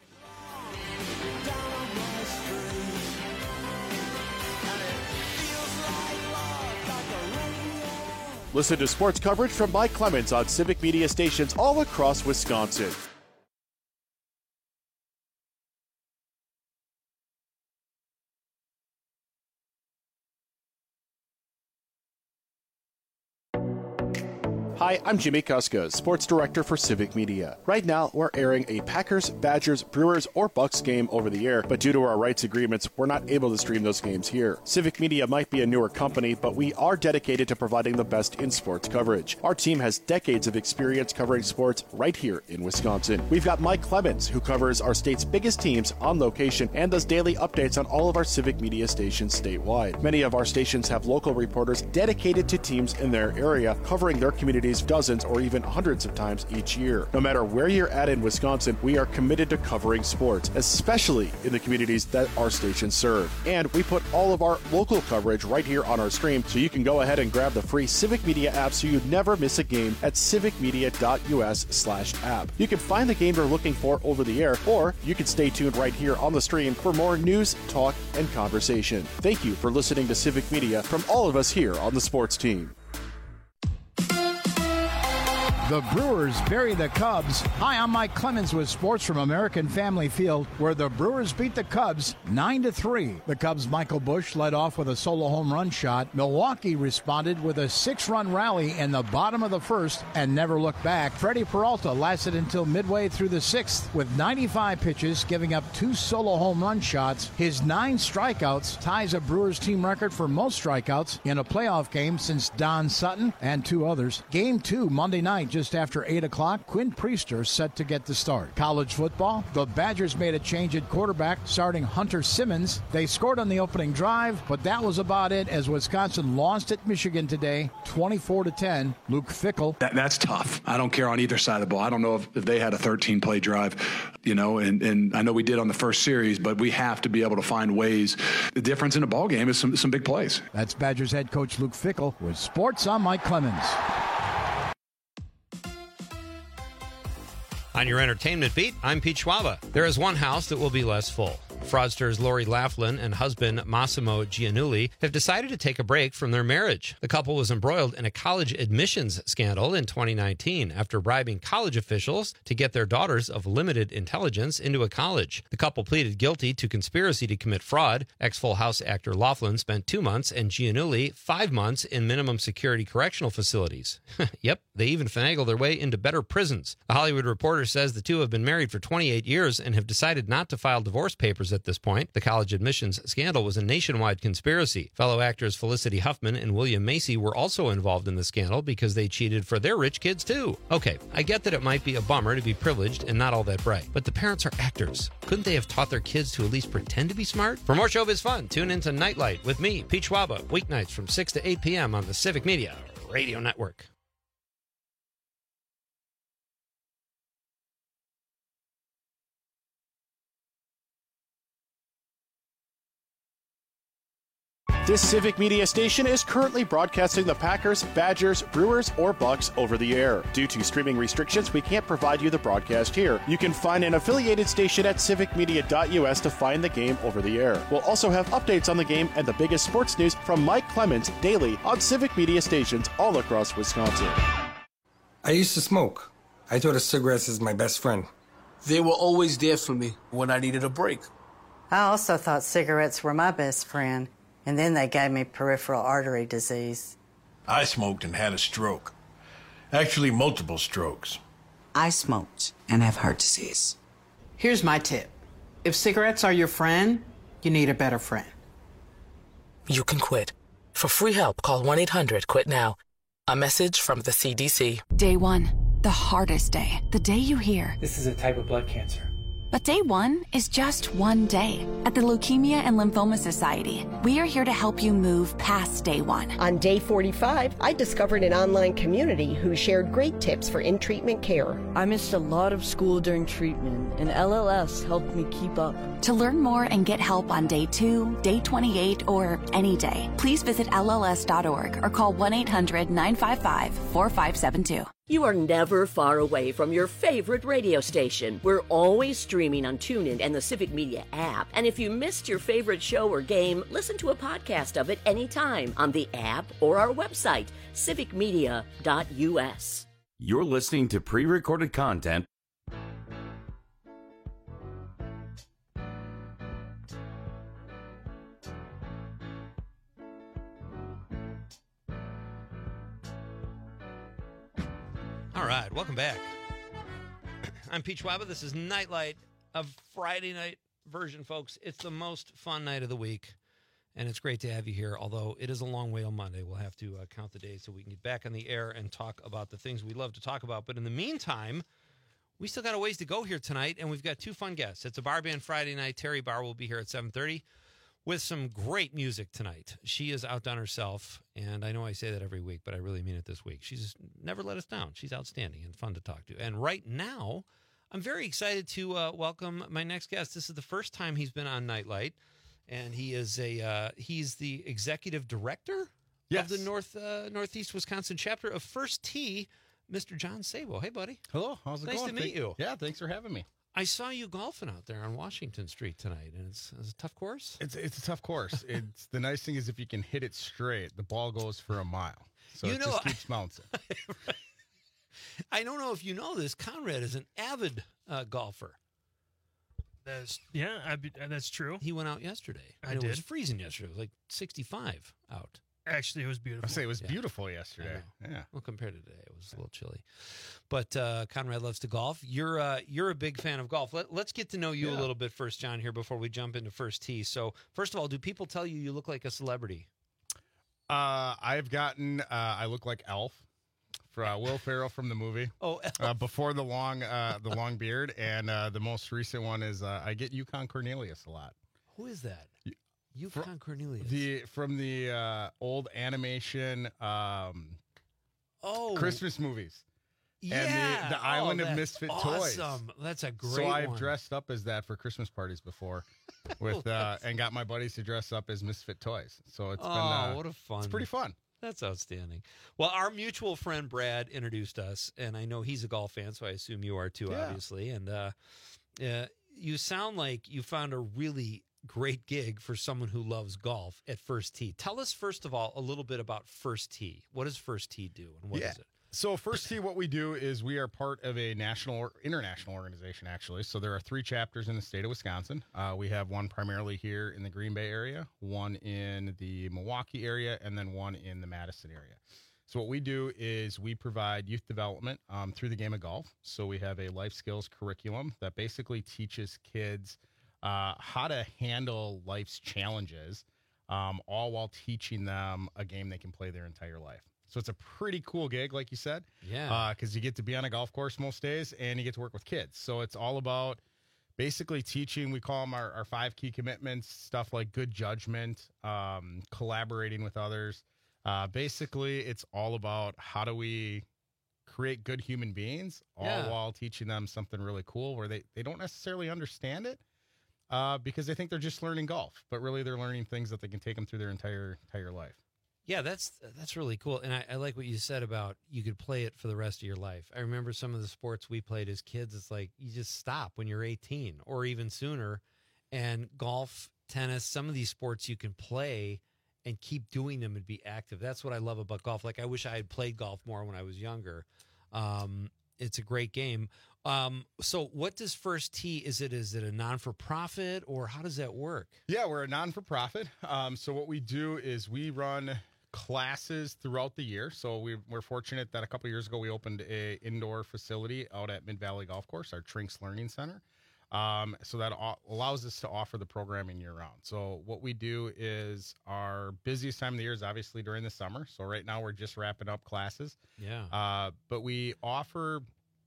Listen to sports coverage from Mike Clemens on Civic Media stations all across Wisconsin. Hi, I'm Jimmy Kuska, Sports Director for Civic Media. Right now, we're airing a Packers, Badgers, Brewers, or Bucks game over the air, but due to our rights agreements, we're not able to stream those games here. Civic Media might be a newer company, but we are dedicated to providing the best in sports coverage. Our team has decades of experience covering sports right here in Wisconsin. We've got Mike Clemens, who covers our state's biggest teams on location and does daily updates on all of our Civic Media stations statewide. Many of our stations have local reporters dedicated to teams in their area, covering their communities dozens or even hundreds of times each year. No matter where you're at in Wisconsin, we are committed to covering sports, especially in the communities that our stations serve. And we put all of our local coverage right here on our stream, so you can go ahead and grab the free Civic Media app so you never miss a game at civicmedia.us/app. You can find the game you're looking for over the air, or you can stay tuned right here on the stream for more news, talk, and conversation. Thank you for listening to Civic Media from all of us here on the sports team. The Brewers bury the Cubs. Hi, I'm Mike Clemens with sports from American Family Field, where the Brewers beat the Cubs 9-3. The Cubs' Michael Busch led off with a solo home run shot. Milwaukee responded with a 6-run rally in the bottom of the first and never looked back. Freddie Peralta lasted until midway through the sixth with 95 pitches, giving up 2 solo home run shots. His 9 strikeouts ties a Brewers team record for most strikeouts in a playoff game since Don Sutton and 2 others. Game 2 Monday night, just after 8 o'clock, Quinn Priester set to get the start. College football, the Badgers made a change at quarterback, starting Hunter Simmons. They scored on the opening drive, but that was about it as Wisconsin lost at Michigan today, 24-10. Luke Fickell. That's tough. I don't care on either side of the ball. I don't know if they had a 13-play drive, and I know we did on the first series, but we have to be able to find ways. The difference in a ball game is some big plays. That's Badgers head coach Luke Fickell with sports. I'm Mike Clemens. On your entertainment beat, I'm Pete Schwaba. There is one house that will be less full. Fraudsters Lori Laughlin and husband Massimo Giannulli have decided to take a break from their marriage. The couple was embroiled in a college admissions scandal in 2019 after bribing college officials to get their daughters of limited intelligence into a college. The couple pleaded guilty to conspiracy to commit fraud. Ex-Full House actor Laughlin spent 2 months and Giannulli 5 months in minimum security correctional facilities. Yep, they even finagled their way into better prisons. The Hollywood Reporter says the two have been married for 28 years and have decided not to file divorce papers at this point. The college admissions scandal was a nationwide conspiracy. Fellow actors Felicity Huffman and William Macy were also involved in the scandal because they cheated for their rich kids too. Okay, I get that it might be a bummer to be privileged and not all that bright, but the parents are actors. Couldn't they have taught their kids to at least pretend to be smart? For more showbiz fun, tune into Nightlight with me, Pete Schwaba, weeknights from 6 to 8 p.m. on the Civic Media Radio Network. This Civic Media station is currently broadcasting the Packers, Badgers, Brewers, or Bucks over the air. Due to streaming restrictions, we can't provide you the broadcast here. You can find an affiliated station at civicmedia.us to find the game over the air. We'll also have updates on the game and the biggest sports news from Mike Clemens daily on Civic Media stations all across Wisconsin. I used to smoke. I thought of cigarettes as my best friend. They were always there for me when I needed a break. I also thought cigarettes were my best friend. And then they gave me peripheral artery disease. I smoked and had a stroke. Actually, multiple strokes. I smoked and have heart disease. Here's my tip. If cigarettes are your friend, you need a better friend. You can quit. For free help, call 1-800-QUIT-NOW. A message from the CDC. Day 1, the hardest day. The day you hear, "This is a type of blood cancer." But day one is just one day. At the Leukemia and Lymphoma Society, we are here to help you move past day one. On day 45, I discovered an online community who shared great tips for in-treatment care. I missed a lot of school during treatment, and LLS helped me keep up. To learn more and get help on day 2, day 28, or any day, please visit LLS.org or call 1-800-955-4572. You are never far away from your favorite radio station. We're always streaming on TuneIn and the Civic Media app. And if you missed your favorite show or game, listen to a podcast of it anytime on the app or our website, civicmedia.us. You're listening to pre-recorded content. All right, welcome back. I'm Pete Schwaba. This is Nightlight, a Friday night version, folks. It's the most fun night of the week, and it's great to have you here, although it is a long way on Monday. We'll have to count the days so we can get back on the air and talk about the things we love to talk about. But in the meantime, we still got a ways to go here tonight, and we've got two fun guests. It's a Bar Band Friday night. Terry Barr will be here at 7:30. with some great music tonight. She has outdone herself, and I know I say that every week, but I really mean it this week. She's never let us down. She's outstanding and fun to talk to. And right now, I'm very excited to welcome my next guest. This is the first time he's been on Nightlight, and he is he's the executive director of the Northeast Wisconsin chapter of First Tee, Mr. John Sabo. Hey, buddy. Hello. How's it going? Nice to meet you. Yeah, thanks for having me. I saw you golfing out there on Washington Street tonight, and it's a tough course. It's a tough course. It's the nice thing is if you can hit it straight, the ball goes for a mile. So it just keeps bouncing. Right. I don't know if you know this. Conrad is an avid golfer. That's true. He went out yesterday. I did. It was freezing yesterday. It was like 65 out. Actually, it was beautiful. I say it was beautiful yesterday. Yeah. Well, compared to today, it was a little chilly. But Conrad loves to golf. You're a big fan of golf. Let's get to know you a little bit first, John, here before we jump into First Tee. So, first of all, do people tell you look like a celebrity? I've gotten I look like Elf for Will Ferrell from the movie. Oh, before the long beard, and the most recent one is I get Yukon Cornelius a lot. Who is that? Yukon Cornelius. From the old animation Christmas movies. Yeah. And the Island of Misfit Toys. Awesome. That's a great So I've one. dressed up as that for Christmas parties before with and got my buddies to dress up as Misfit Toys. So it's been what a fun. It's pretty fun. That's outstanding. Well, our mutual friend Brad introduced us, and I know he's a golf fan, so I assume you are too, obviously. And you sound like you found a really great gig for someone who loves golf at First Tee. Tell us, first of all, a little bit about First Tee. What does First Tee do, and what is it? So First Tee, what we do is we are part of a national or international organization, actually. So there are 3 chapters in the state of Wisconsin. We have one primarily here in the Green Bay area, one in the Milwaukee area, and then one in the Madison area. So what we do is we provide youth development through the game of golf. So we have a life skills curriculum that basically teaches kids how to handle life's challenges, all while teaching them a game they can play their entire life. So it's a pretty cool gig, like you said. Yeah. Because you get to be on a golf course most days, and you get to work with kids. So it's all about basically teaching. We call them our 5 key commitments, stuff like good judgment, collaborating with others. Basically, it's all about how do we create good human beings, all while teaching them something really cool where they don't necessarily understand it. Because they think they're just learning golf, but really they're learning things that they can take them through their entire life. Yeah, that's really cool. And I like what you said about you could play it for the rest of your life. I remember some of the sports we played as kids. It's like you just stop when you're 18 or even sooner. And golf, tennis, some of these sports you can play and keep doing them and be active. That's what I love about golf. Like I wish I had played golf more when I was younger. It's a great game. So what does First Tee, is it a non-for-profit or how does that work? Yeah, we're a non-for-profit. So what we do is we run classes throughout the year. So we're fortunate that a couple of years ago we opened a indoor facility out at Mid-Valley Golf Course, our Trinks Learning Center. So that allows us to offer the programming year-round. So what we do is our busiest time of the year is obviously during the summer. So right now we're just wrapping up classes. Yeah. But we offer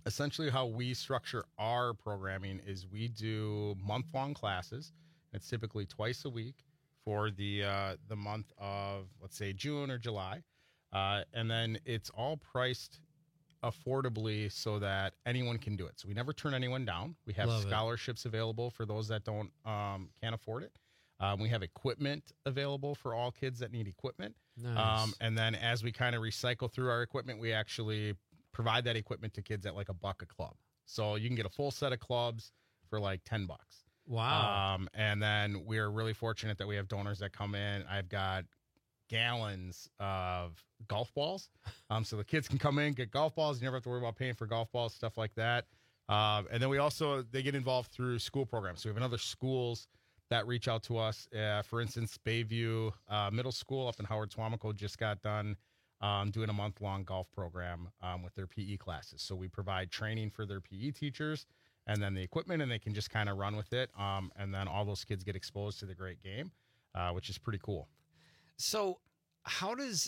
Essentially, how we structure our programming is we do month-long classes. It's typically twice a week for the month of, let's say, June or July. And then it's all priced affordably so that anyone can do it. So we never turn anyone down. We have scholarships available for those that can't afford it. We have equipment available for all kids that need equipment. Nice. And then as we kind of recycle through our equipment, we actually provide that equipment to kids at like $1 a club. So you can get a full set of clubs for like $10. Wow. And then we're really fortunate that we have donors that come in. I've got gallons of golf balls. So the kids can come in, get golf balls. You never have to worry about paying for golf balls, stuff like that. And then they get involved through school programs. So we have other schools that reach out to us. For instance, Bayview Middle School up in Howard Swamico just got done doing a month-long golf program with their PE classes. So we provide training for their PE teachers and then the equipment, and they can just kind of run with it. And then all those kids get exposed to the great game, which is pretty cool. So how does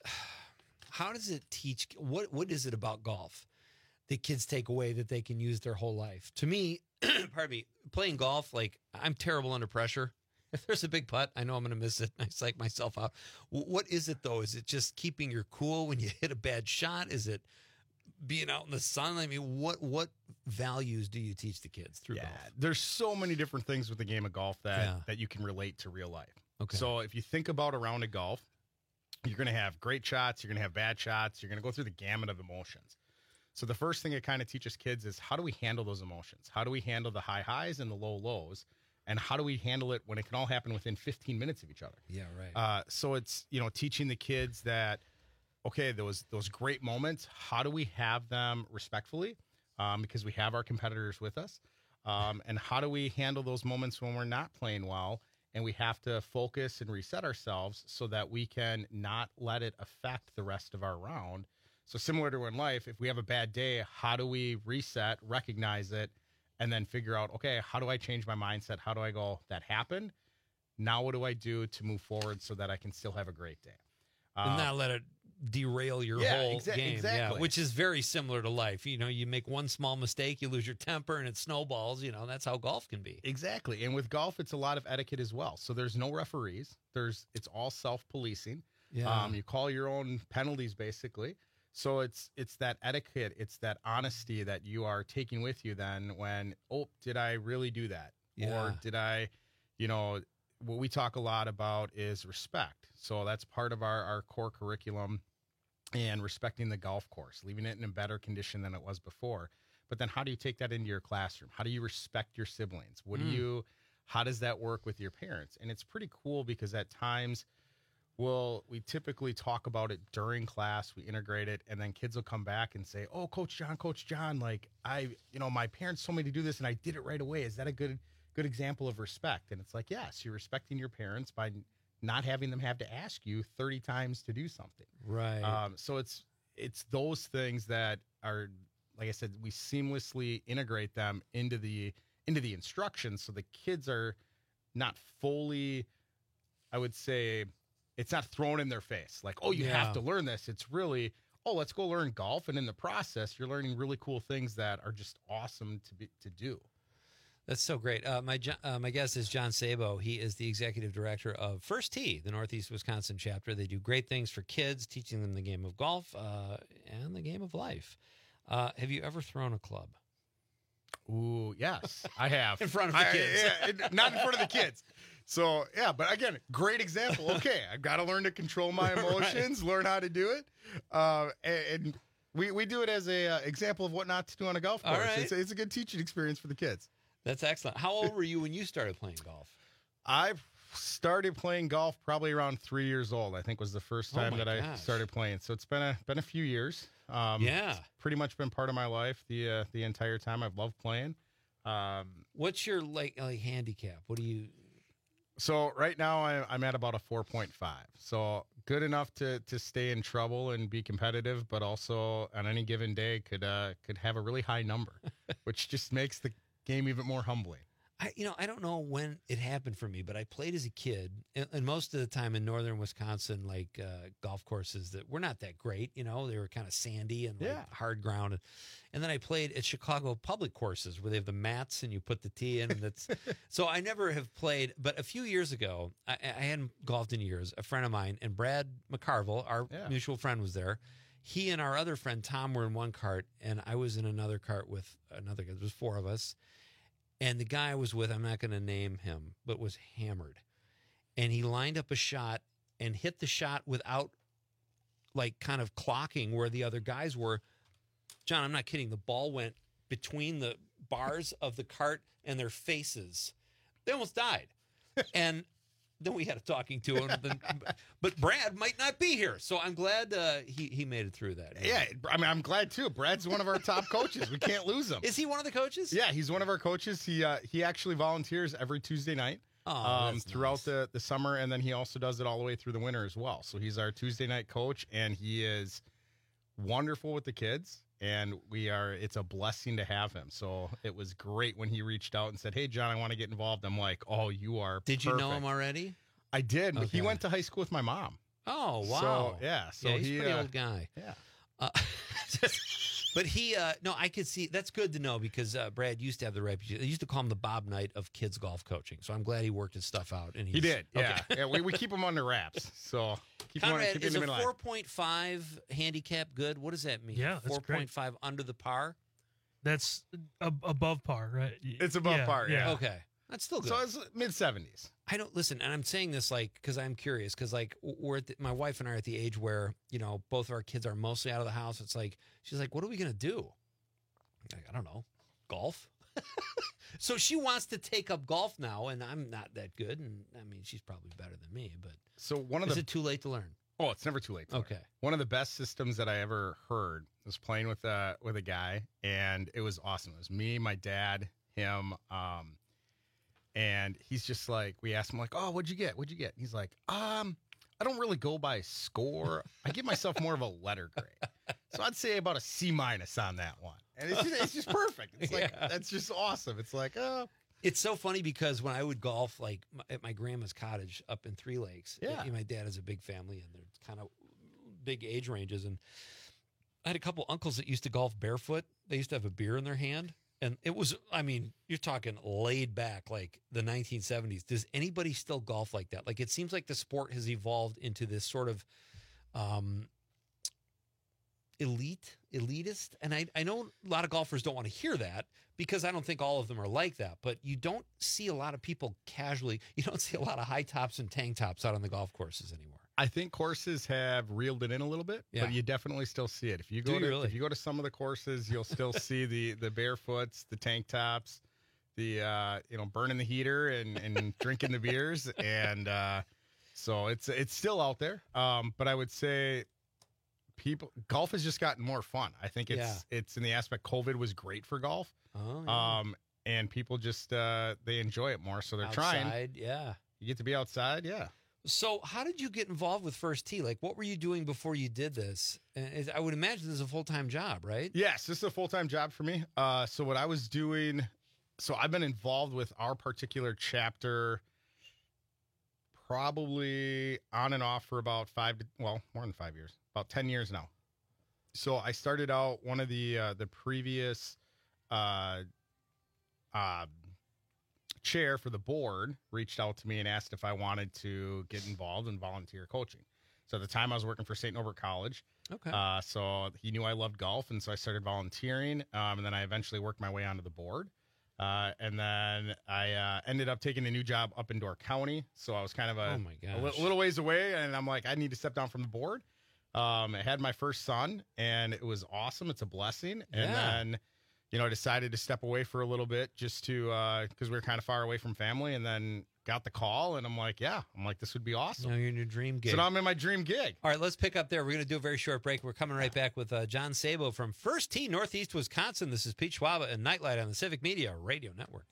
it teach? What is it about golf that kids take away that they can use their whole life? To me, pardon me, playing golf, like, I'm terrible under pressure. If there's a big putt, I know I'm going to miss it. I psych myself out. What is it, though? Is it just keeping your cool when you hit a bad shot? Is it being out in the sun? I mean, what values do you teach the kids through golf? There's so many different things with the game of golf that you can relate to real life. Okay. So if you think about a round of golf, you're going to have great shots, you're going to have bad shots, you're going to go through the gamut of emotions. So the first thing it kind of teaches kids is, how do we handle those emotions? How do we handle the high highs and the low lows? And how do we handle it when it can all happen within 15 minutes of each other? Yeah, right. So it's, teaching the kids that, okay, those great moments, how do we have them respectfully? Because we have our competitors with us. And how do we handle those moments when we're not playing well? And we have to focus and reset ourselves so that we can not let it affect the rest of our round. So similar to in life, if we have a bad day, how do we reset, recognize it, and then figure out, okay, how do I change my mindset? How do I go, that happened? Now what do I do to move forward so that I can still have a great day? And not let it derail your whole game. Exactly. Yeah, which is very similar to life. You make one small mistake, you lose your temper, and it snowballs. That's how golf can be. Exactly. And with golf, it's a lot of etiquette as well. So there's no referees. It's all self-policing. Yeah. You call your own penalties, basically. So it's that etiquette, it's that honesty that you are taking with you then when, did I really do that? Yeah. Or did I, what we talk a lot about is respect. So that's part of our core curriculum, and respecting the golf course, leaving it in a better condition than it was before. But then how do you take that into your classroom? How do you respect your siblings? How does that work with your parents? And it's pretty cool because at times, we typically talk about it during class, we integrate it, and then kids will come back and say, oh, Coach John, like my parents told me to do this and I did it right away. Is that a good example of respect? And it's like, yes, you're respecting your parents by not having them have to ask you 30 times to do something. Right. So it's those things that are, like I said, we seamlessly integrate them into the instructions. So the kids are not fully, I would say, it's not thrown in their face like, oh, you have to learn this. It's really, let's go learn golf. And in the process, you're learning really cool things that are just awesome to do. That's so great. My guest is John Sabo. He is the executive director of First Tee, the Northeast Wisconsin chapter. They do great things for kids, teaching them the game of golf and the game of life. Have you ever thrown a club? Ooh, yes, I have. In front of the kids. Not in front of the kids. So, yeah, but again, great example. Okay, I've got to learn to control my emotions, learn how to do it. And we do it as a example of what not to do on a golf course. Right. It's a good teaching experience for the kids. That's excellent. How old were you when you started playing golf? I started playing golf probably around 3 years old, I think was the first time that I started playing. So it's been a few years. It's pretty much been part of my life the entire time. I've loved playing. What's your like handicap? What do you? So right now I'm at about a 4.5. So good enough to stay in trouble and be competitive, but also on any given day could have a really high number, which just makes the game even more humbling. I don't know when it happened for me, but I played as a kid, and most of the time in northern Wisconsin, like golf courses that were not that great. They were kind of sandy and like hard ground. And then I played at Chicago public courses where they have the mats and you put the tee in. And that's so I never have played. But a few years ago, I hadn't golfed in years. A friend of mine, and Brad McCarville, our mutual friend, was there. He and our other friend Tom were in one cart, and I was in another cart with another guy. There was 4 of us. And the guy I was with, I'm not going to name him, but was hammered. And he lined up a shot and hit the shot without, like, kind of clocking where the other guys were. John, I'm not kidding. The ball went between the bars of the cart and their faces. They almost died. And then we had a talking to him. But Brad might not be here. So I'm glad he made it through that. Yeah, I mean, I'm glad, too. Brad's one of our top coaches. We can't lose him. Is he one of the coaches? Yeah, he's one of our coaches. He actually volunteers every Tuesday night throughout the summer, and then he also does it all the way through the winter as well. So he's our Tuesday night coach, and he is wonderful with the kids. And it's a blessing to have him. So it was great when he reached out and said, "Hey, John, I want to get involved." I'm like, "Oh, you are Did you know him already? I did. Okay. He went to high school with my mom. Oh, wow. So, yeah. So he's a pretty old guy. Yeah. But I could see. That's good to know because Brad used to have the reputation. They used to call him the Bob Knight of kids golf coaching. So I'm glad he worked his stuff out. And he did. Yeah. Okay. Yeah. We keep him under wraps. So Conrad, is a 4.5 handicap good? What does that mean? Yeah, that's 4.5 under the par? That's above par, right? It's above par, yeah. Okay. That's still good. So it's mid-70s. I don't listen, and I'm saying this because I'm curious because we're my wife and I are at the age where both of our kids are mostly out of the house. It's like she's like, "What are we gonna do?" I'm like, I don't know, golf. So she wants to take up golf now, and I'm not that good, and I mean she's probably better than me. But is it too late to learn? Oh, it's never too late to learn. One of the best systems that I ever heard was playing with a guy, and it was awesome. It was me, my dad, him. And he's just like, we asked him like, "Oh, what'd you get? What'd you get?" And he's like, I don't really go by score. I give myself more of a letter grade. So I'd say about a C- on that one. And it's just perfect. It's like, that's just awesome. It's like, It's so funny because when I would golf like at my grandma's cottage up in Three Lakes, my dad has a big family and they're kind of big age ranges. And I had a couple uncles that used to golf barefoot. They used to have a beer in their hand. And it was, I mean, you're talking laid back, like the 1970s. Does anybody still golf like that? Like, it seems like the sport has evolved into this sort of elitist. And I know a lot of golfers don't want to hear that because I don't think all of them are like that. But you don't see a lot of people casually. You don't see a lot of high tops and tank tops out on the golf courses anymore. I think courses have reeled it in a little bit, but you definitely still see it. If you go to some of the courses, you'll still see the barefoots, the tank tops, the burning the heater and drinking the beers, and so it's still out there. But I would say golf has just gotten more fun. I think it's in the aspect COVID was great for golf. Oh, yeah. And people just they enjoy it more, so they're outside, trying. Yeah, you get to be outside. Yeah. So how did you get involved with First Tee? Like, what were you doing before you did this? I would imagine this is a full-time job, right? Yes, this is a full-time job for me. So what I was doing, I've been involved with our particular chapter probably on and off for about more than 5 years, about 10 years now. So I started out one of the previous chair for the board reached out to me and asked if I wanted to get involved in volunteer coaching. So at the time I was working for St. Norbert College. Okay. So he knew I loved golf, and so I started volunteering. And then I eventually worked my way onto the board. And then I ended up taking a new job up in Door County. So I was kind of a little ways away, and I'm like, I need to step down from the board. I had my first son, and it was awesome. It's a blessing. And then I decided to step away for a little bit just to, because we were kind of far away from family, and then got the call, and I'm like, this would be awesome. Now you're in your dream gig. So now I'm in my dream gig. All right, let's pick up there. We're going to do a very short break. We're coming right back with John Sabo from First Tee, Northeast Wisconsin. This is Pete Schwaba and Nightlight on the Civic Media Radio Network.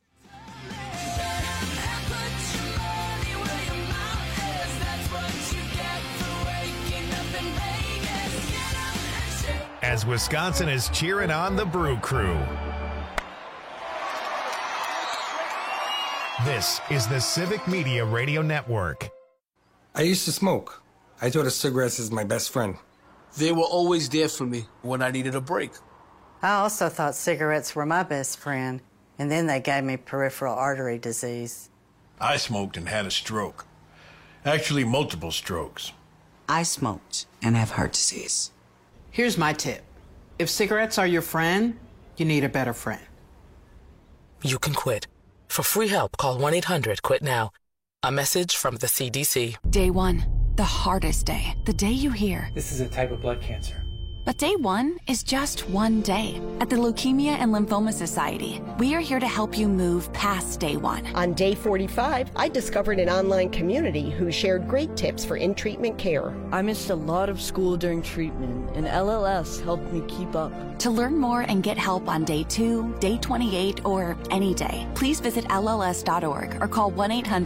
As Wisconsin is cheering on the Brew Crew. This is the Civic Media Radio Network. I used to smoke. I thought of cigarettes as my best friend. They were always there for me when I needed a break. I also thought cigarettes were my best friend, and then they gave me peripheral artery disease. I smoked and had a stroke. Actually, multiple strokes. I smoked and have heart disease. Here's my tip. If cigarettes are your friend, you need a better friend. You can quit. For free help, call 1-800-QUIT-NOW. A message from the CDC. Day one, the hardest day. The day you hear, This is a type of blood cancer. But day one is just one day. At the Leukemia and Lymphoma Society, we are here to help you move past day one. On day 45, I discovered an online community who shared great tips for in-treatment care. I missed a lot of school during treatment, and LLS helped me keep up. To learn more and get help on day 2, day 28, or any day, please visit LLS.org or call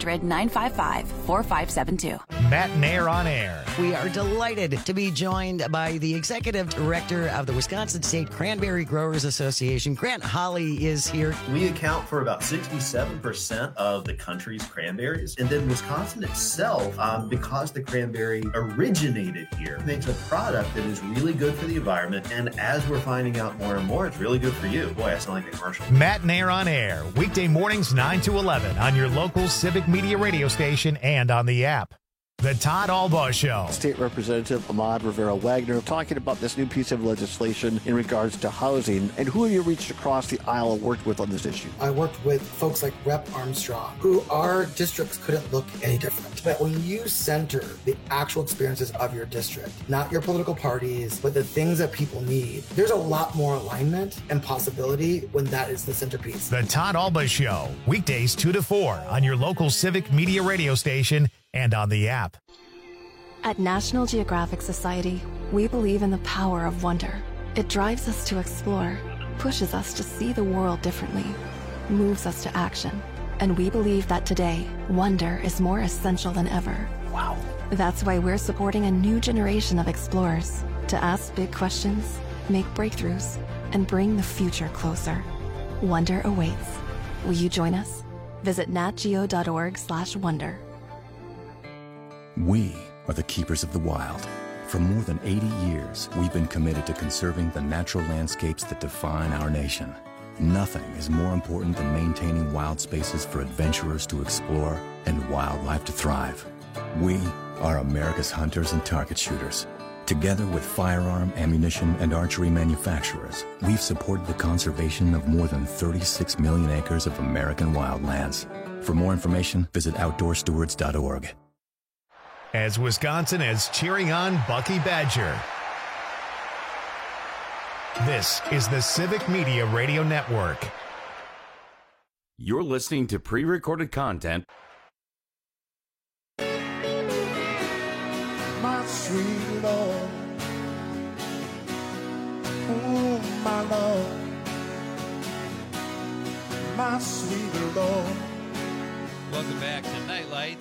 1-800-955-4572. Matt Nair on air. We are delighted to be joined by the executive director of the Wisconsin State Cranberry Growers Association. Grant Holly is here. We account for about 67% of the country's cranberries. And then Wisconsin itself, because the cranberry originated here, makes a product that is really good for the environment. And as we're finding out more and more, it's really good for you. Boy, I sound like a commercial. Matt Nair on air. Weekday mornings 9 to 11 on your local Civic Media radio station and on the app. The Todd Albaugh Show. State Representative Ahmad Rivera-Wagner talking about this new piece of legislation in regards to housing. And who have you reached across the aisle and worked with on this issue? I worked with folks like Rep. Armstrong, who our districts couldn't look any different. But when you center the actual experiences of your district, not your political parties, but the things that people need, there's a lot more alignment and possibility when that is the centerpiece. The Todd Albaugh Show. Weekdays 2 to 4 on your local Civic Media radio station and on the app. At National Geographic Society, we believe in the power of wonder. It drives us to explore, pushes us to see the world differently, moves us to action. And we believe that today, wonder is more essential than ever. Wow. That's why we're supporting a new generation of explorers to ask big questions, make breakthroughs, and bring the future closer. Wonder awaits. Will you join us? Visit natgeo.org/wonder. We are the keepers of the wild. For more than 80 years, we've been committed to conserving the natural landscapes that define our nation. Nothing is more important than maintaining wild spaces for adventurers to explore and wildlife to thrive. We are America's hunters and target shooters. Together with firearm, ammunition, and archery manufacturers, we've supported the conservation of more than 36 million acres of American wildlands. For more information, visit OutdoorStewards.org. As Wisconsin is cheering on Bucky Badger. This is the Civic Media Radio Network. You're listening to pre-recorded content. My sweet Lord, oh my Lord, my sweet Lord. Welcome back to Nightlight.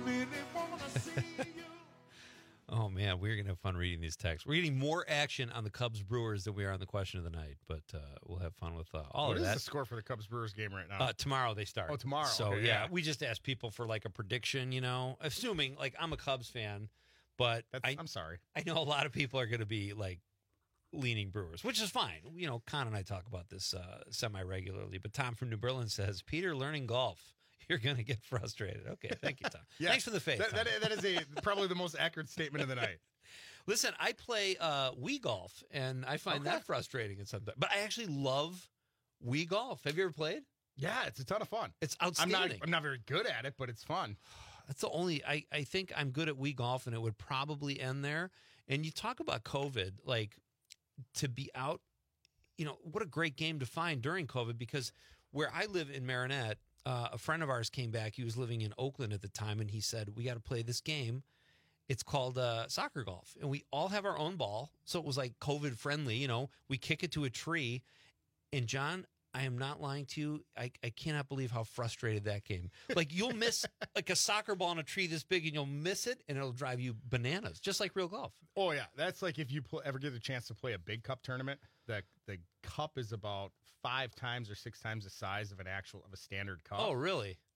Oh, man, we're going to have fun reading these texts. We're getting more action on the Cubs-Brewers than we are on the question of the night, but we'll have fun with all what of that. What is the score for the Cubs-Brewers game right now? Tomorrow they start. Oh, tomorrow. So, okay, yeah, we just asked people for, like, a prediction, you know, assuming, like, I'm a Cubs fan, but I'm sorry. I know a lot of people are going to be, like, leaning Brewers, which is fine. You know, Con and I talk about this semi-regularly, but Tom from New Berlin says, Peter, learning golf. You're going to get frustrated. Okay, thank you, Tom. Yeah, thanks for the faith. That is probably the most accurate statement of the night. Listen, I play Wii Golf, and I find that frustrating at some time. But I actually love Wii Golf. Have you ever played? Yeah, it's a ton of fun. It's outstanding. I'm not very good at it, but it's fun. That's the only I think I'm good at Wii Golf, and it would probably end there. And you talk about COVID, like to be out, you know, what a great game to find during COVID, because where I live in Marinette, a friend of ours came back. He was living in Oakland at the time, and he said, we got to play this game. It's called soccer golf, and we all have our own ball. So it was like COVID friendly, you know, we kick it to a tree. And John, I am not lying to you. I cannot believe how frustrated that game. Like you'll miss like a soccer ball on a tree this big and you'll miss it and it'll drive you bananas, just like real golf. Oh yeah. That's like if you ever get a chance to play a big cup tournament, the cup is about 5 times or 6 times the size of a standard cup. Oh, really?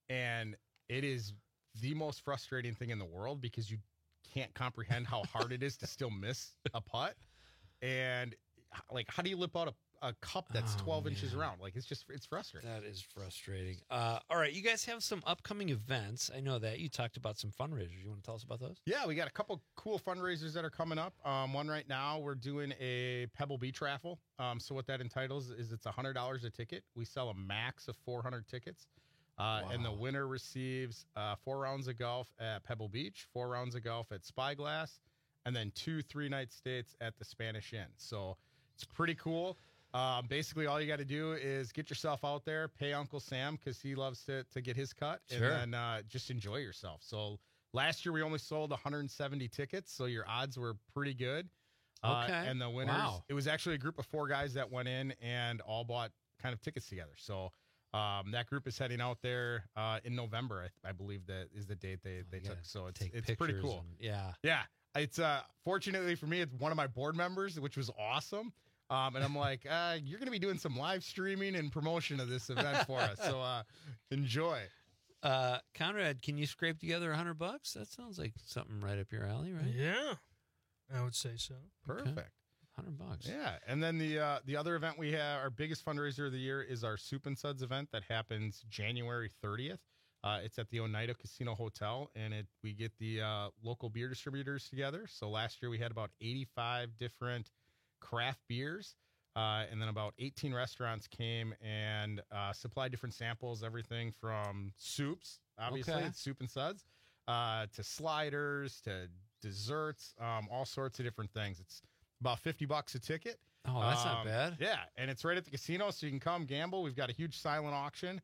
And it is the most frustrating thing in the world because you can't comprehend how hard it is to still miss a putt. And like, how do you lip out a cup that's 12 inches around? Like, it's frustrating. That is frustrating. All right, you guys have some upcoming events. I know that you talked about some fundraisers. You want to tell us about those? Yeah, we got a couple cool fundraisers that are coming up. One right now, we're doing a Pebble Beach raffle. So what that entitles is it's $100 a ticket. We sell a max of 400 tickets. And the winner receives 4 rounds of golf at Pebble Beach, 4 rounds of golf at Spyglass, and then 2 3-night stays at the Spanish Inn. So it's pretty cool. Basically, all you got to do is get yourself out there, pay Uncle Sam because he loves to get his cut, Sure. and then just enjoy yourself. So last year we only sold 170 tickets, so your odds were pretty good. Okay. And the winners, Wow. it was actually a group of 4 guys that went in and all bought kind of tickets together. So that group is heading out there in November, I believe that is the date they took. So it's pretty cool. Yeah. Yeah. It's fortunately for me, it's one of my board members, which was awesome. And I'm like, you're going to be doing some live streaming and promotion of this event for us. So enjoy. Conrad, can you scrape together $100? That sounds like something right up your alley, right? Yeah, I would say so. Perfect. $100. Yeah. And then the other event we have, our biggest fundraiser of the year is our Soup and Suds event that happens January 30th. It's at the Oneida Casino Hotel, and we get the local beer distributors together. So last year we had about 85 different craft beers, and then about 18 restaurants came and supplied different samples, everything from soups, obviously, Okay. Soup and Suds, to sliders, to desserts, all sorts of different things. It's about $50 a ticket. Oh, that's not bad. Yeah, and it's right at the casino, so you can come gamble. We've got a huge silent auction,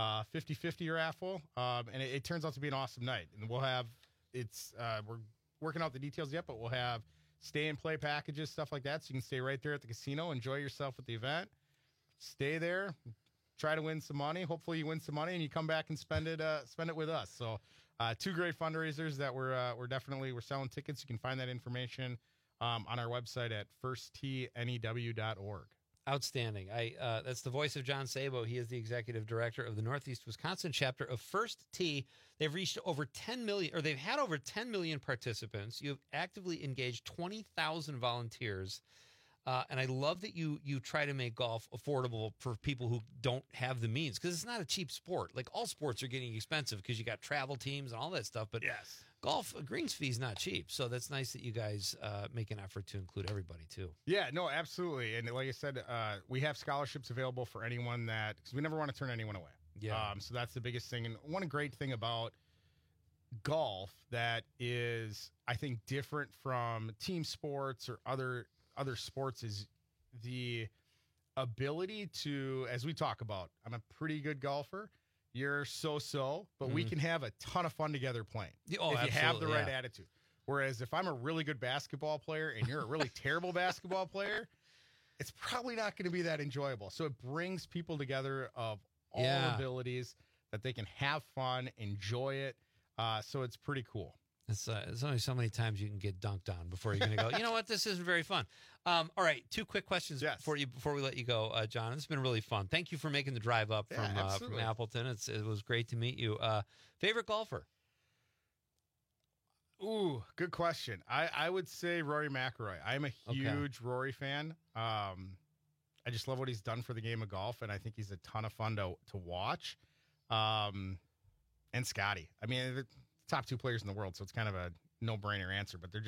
50-50 raffle, and it turns out to be an awesome night. And we'll have we're working out the details yet, but we'll have stay and play packages, stuff like that, so you can stay right there at the casino, enjoy yourself at the event, stay there, try to win some money. Hopefully, you win some money and you come back and spend it with us. So, 2 great fundraisers that we're selling tickets. You can find that information on our website at firsttnew.org. Outstanding. That's the voice of John Sabo. He is the executive director of the Northeast Wisconsin chapter of First Tee. They've reached over 10 million, or they've had over 10 million participants. You have actively engaged 20,000 volunteers. And I love that you try to make golf affordable for people who don't have the means, because it's not a cheap sport. Like, all sports are getting expensive because you got travel teams and all that stuff. But yes, golf, a greens fee is not cheap. So that's nice that you guys make an effort to include everybody too. Yeah, no, absolutely. And like I said, we have scholarships available for anyone because we never want to turn anyone away. Yeah. So that's the biggest thing. And one great thing about golf that is, I think, different from team sports or other sports is the ability to, as we talk about, I'm a pretty good golfer. You're so-so, but we can have a ton of fun together playing if you have the right attitude. Whereas if I'm a really good basketball player and you're a really terrible basketball player, it's probably not going to be that enjoyable. So it brings people together of all abilities that they can have fun, enjoy it. So it's pretty cool. There's only so many times you can get dunked on before you're going to go, you know what, this isn't very fun. All right, 2 quick questions for you before we let you go, John. It's been really fun. Thank you for making the drive up from Appleton. It was great to meet you. Favorite golfer? Ooh, good question. I would say Rory McIlroy. I'm a huge Rory fan. I just love what he's done for the game of golf, and I think he's a ton of fun to watch. And Scotty. I mean, the top 2 players in the world, so it's kind of a no-brainer answer, but they're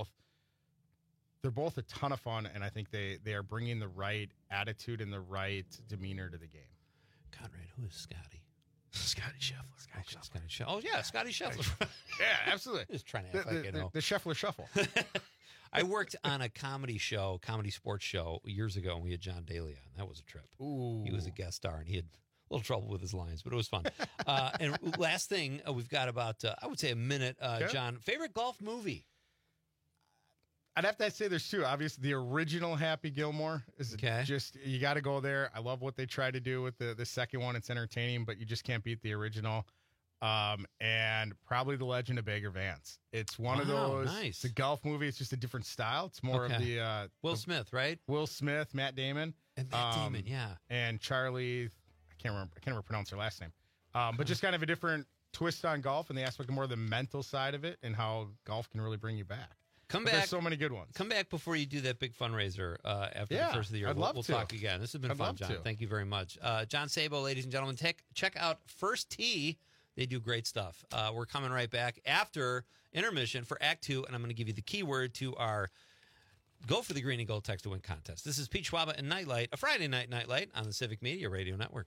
both a ton of fun, and I think they are bringing the right attitude and the right demeanor to the game. Conrad, who is Scotty? Scotty Scheffler. Scotty Scheffler. Oh, yeah, Scotty Scheffler. Yeah, absolutely. Just trying to act like you know. The Scheffler Shuffle. I worked on a comedy sports show years ago, and we had John Daly on. That was a trip. Ooh. He was a guest star, and he had a little trouble with his lines, but it was fun. And last thing, we've got about, I would say, a minute. John, favorite golf movie? I'd have to say there's 2. Obviously, the original Happy Gilmore is just, you got to go there. I love what they try to do with the second one. It's entertaining, but you just can't beat the original. And probably The Legend of Bagger Vance. It's one of those. Nice. It's a golf movie. It's just a different style. It's more of the Will Smith, right? Will Smith, Matt Damon, and Matt Damon, yeah, and Charlie. I can't remember pronounce her last name. But just kind of a different twist on golf and the aspect of more of the mental side of it and how golf can really bring you back. Come But back. There's so many good ones. Come back before you do that big fundraiser after the first of the year. I'd We'll love to. talk again. This has been I'd fun, love John. to. Thank you very much. John Sabo, ladies and gentlemen, check out First Tee. They do great stuff. We're coming right back after intermission for Act 2, and I'm going to give you the keyword to our Go for the Green and Gold Text to Win contest. This is Pete Schwaba and Nightlight, a Friday night Nightlight on the Civic Media Radio Network.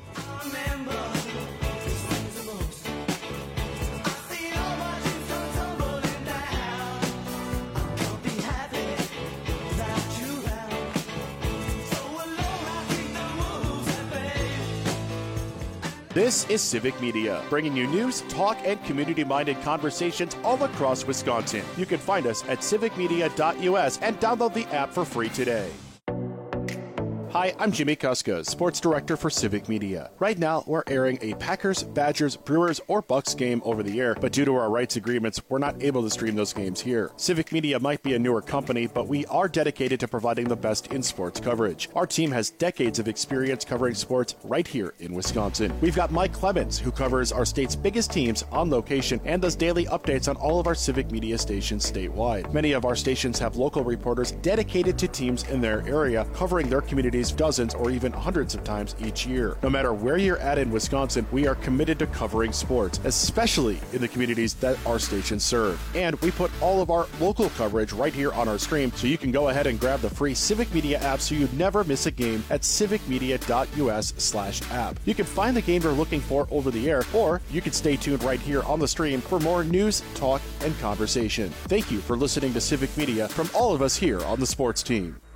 This is Civic Media, bringing you news, talk, and community-minded conversations all across Wisconsin. You can find us at civicmedia.us and download the app for free today. Hi, I'm Jimmy Kuska, Sports Director for Civic Media. Right now, we're airing a Packers, Badgers, Brewers, or Bucks game over the air, but due to our rights agreements, we're not able to stream those games here. Civic Media might be a newer company, but we are dedicated to providing the best in sports coverage. Our team has decades of experience covering sports right here in Wisconsin. We've got Mike Clemens, who covers our state's biggest teams on location and does daily updates on all of our Civic Media stations statewide. Many of our stations have local reporters dedicated to teams in their area, covering their communities dozens or even hundreds of times each year. No matter where you're at in Wisconsin, we are committed to covering sports, especially in the communities that our stations serve. And we put all of our local coverage right here on our stream, so you can go ahead and grab the free Civic Media app so you never miss a game at civicmedia.us/app. You can find the game you're looking for over the air, or you can stay tuned right here on the stream for more news, talk, and conversation. Thank you for listening to Civic Media from all of us here on the sports team.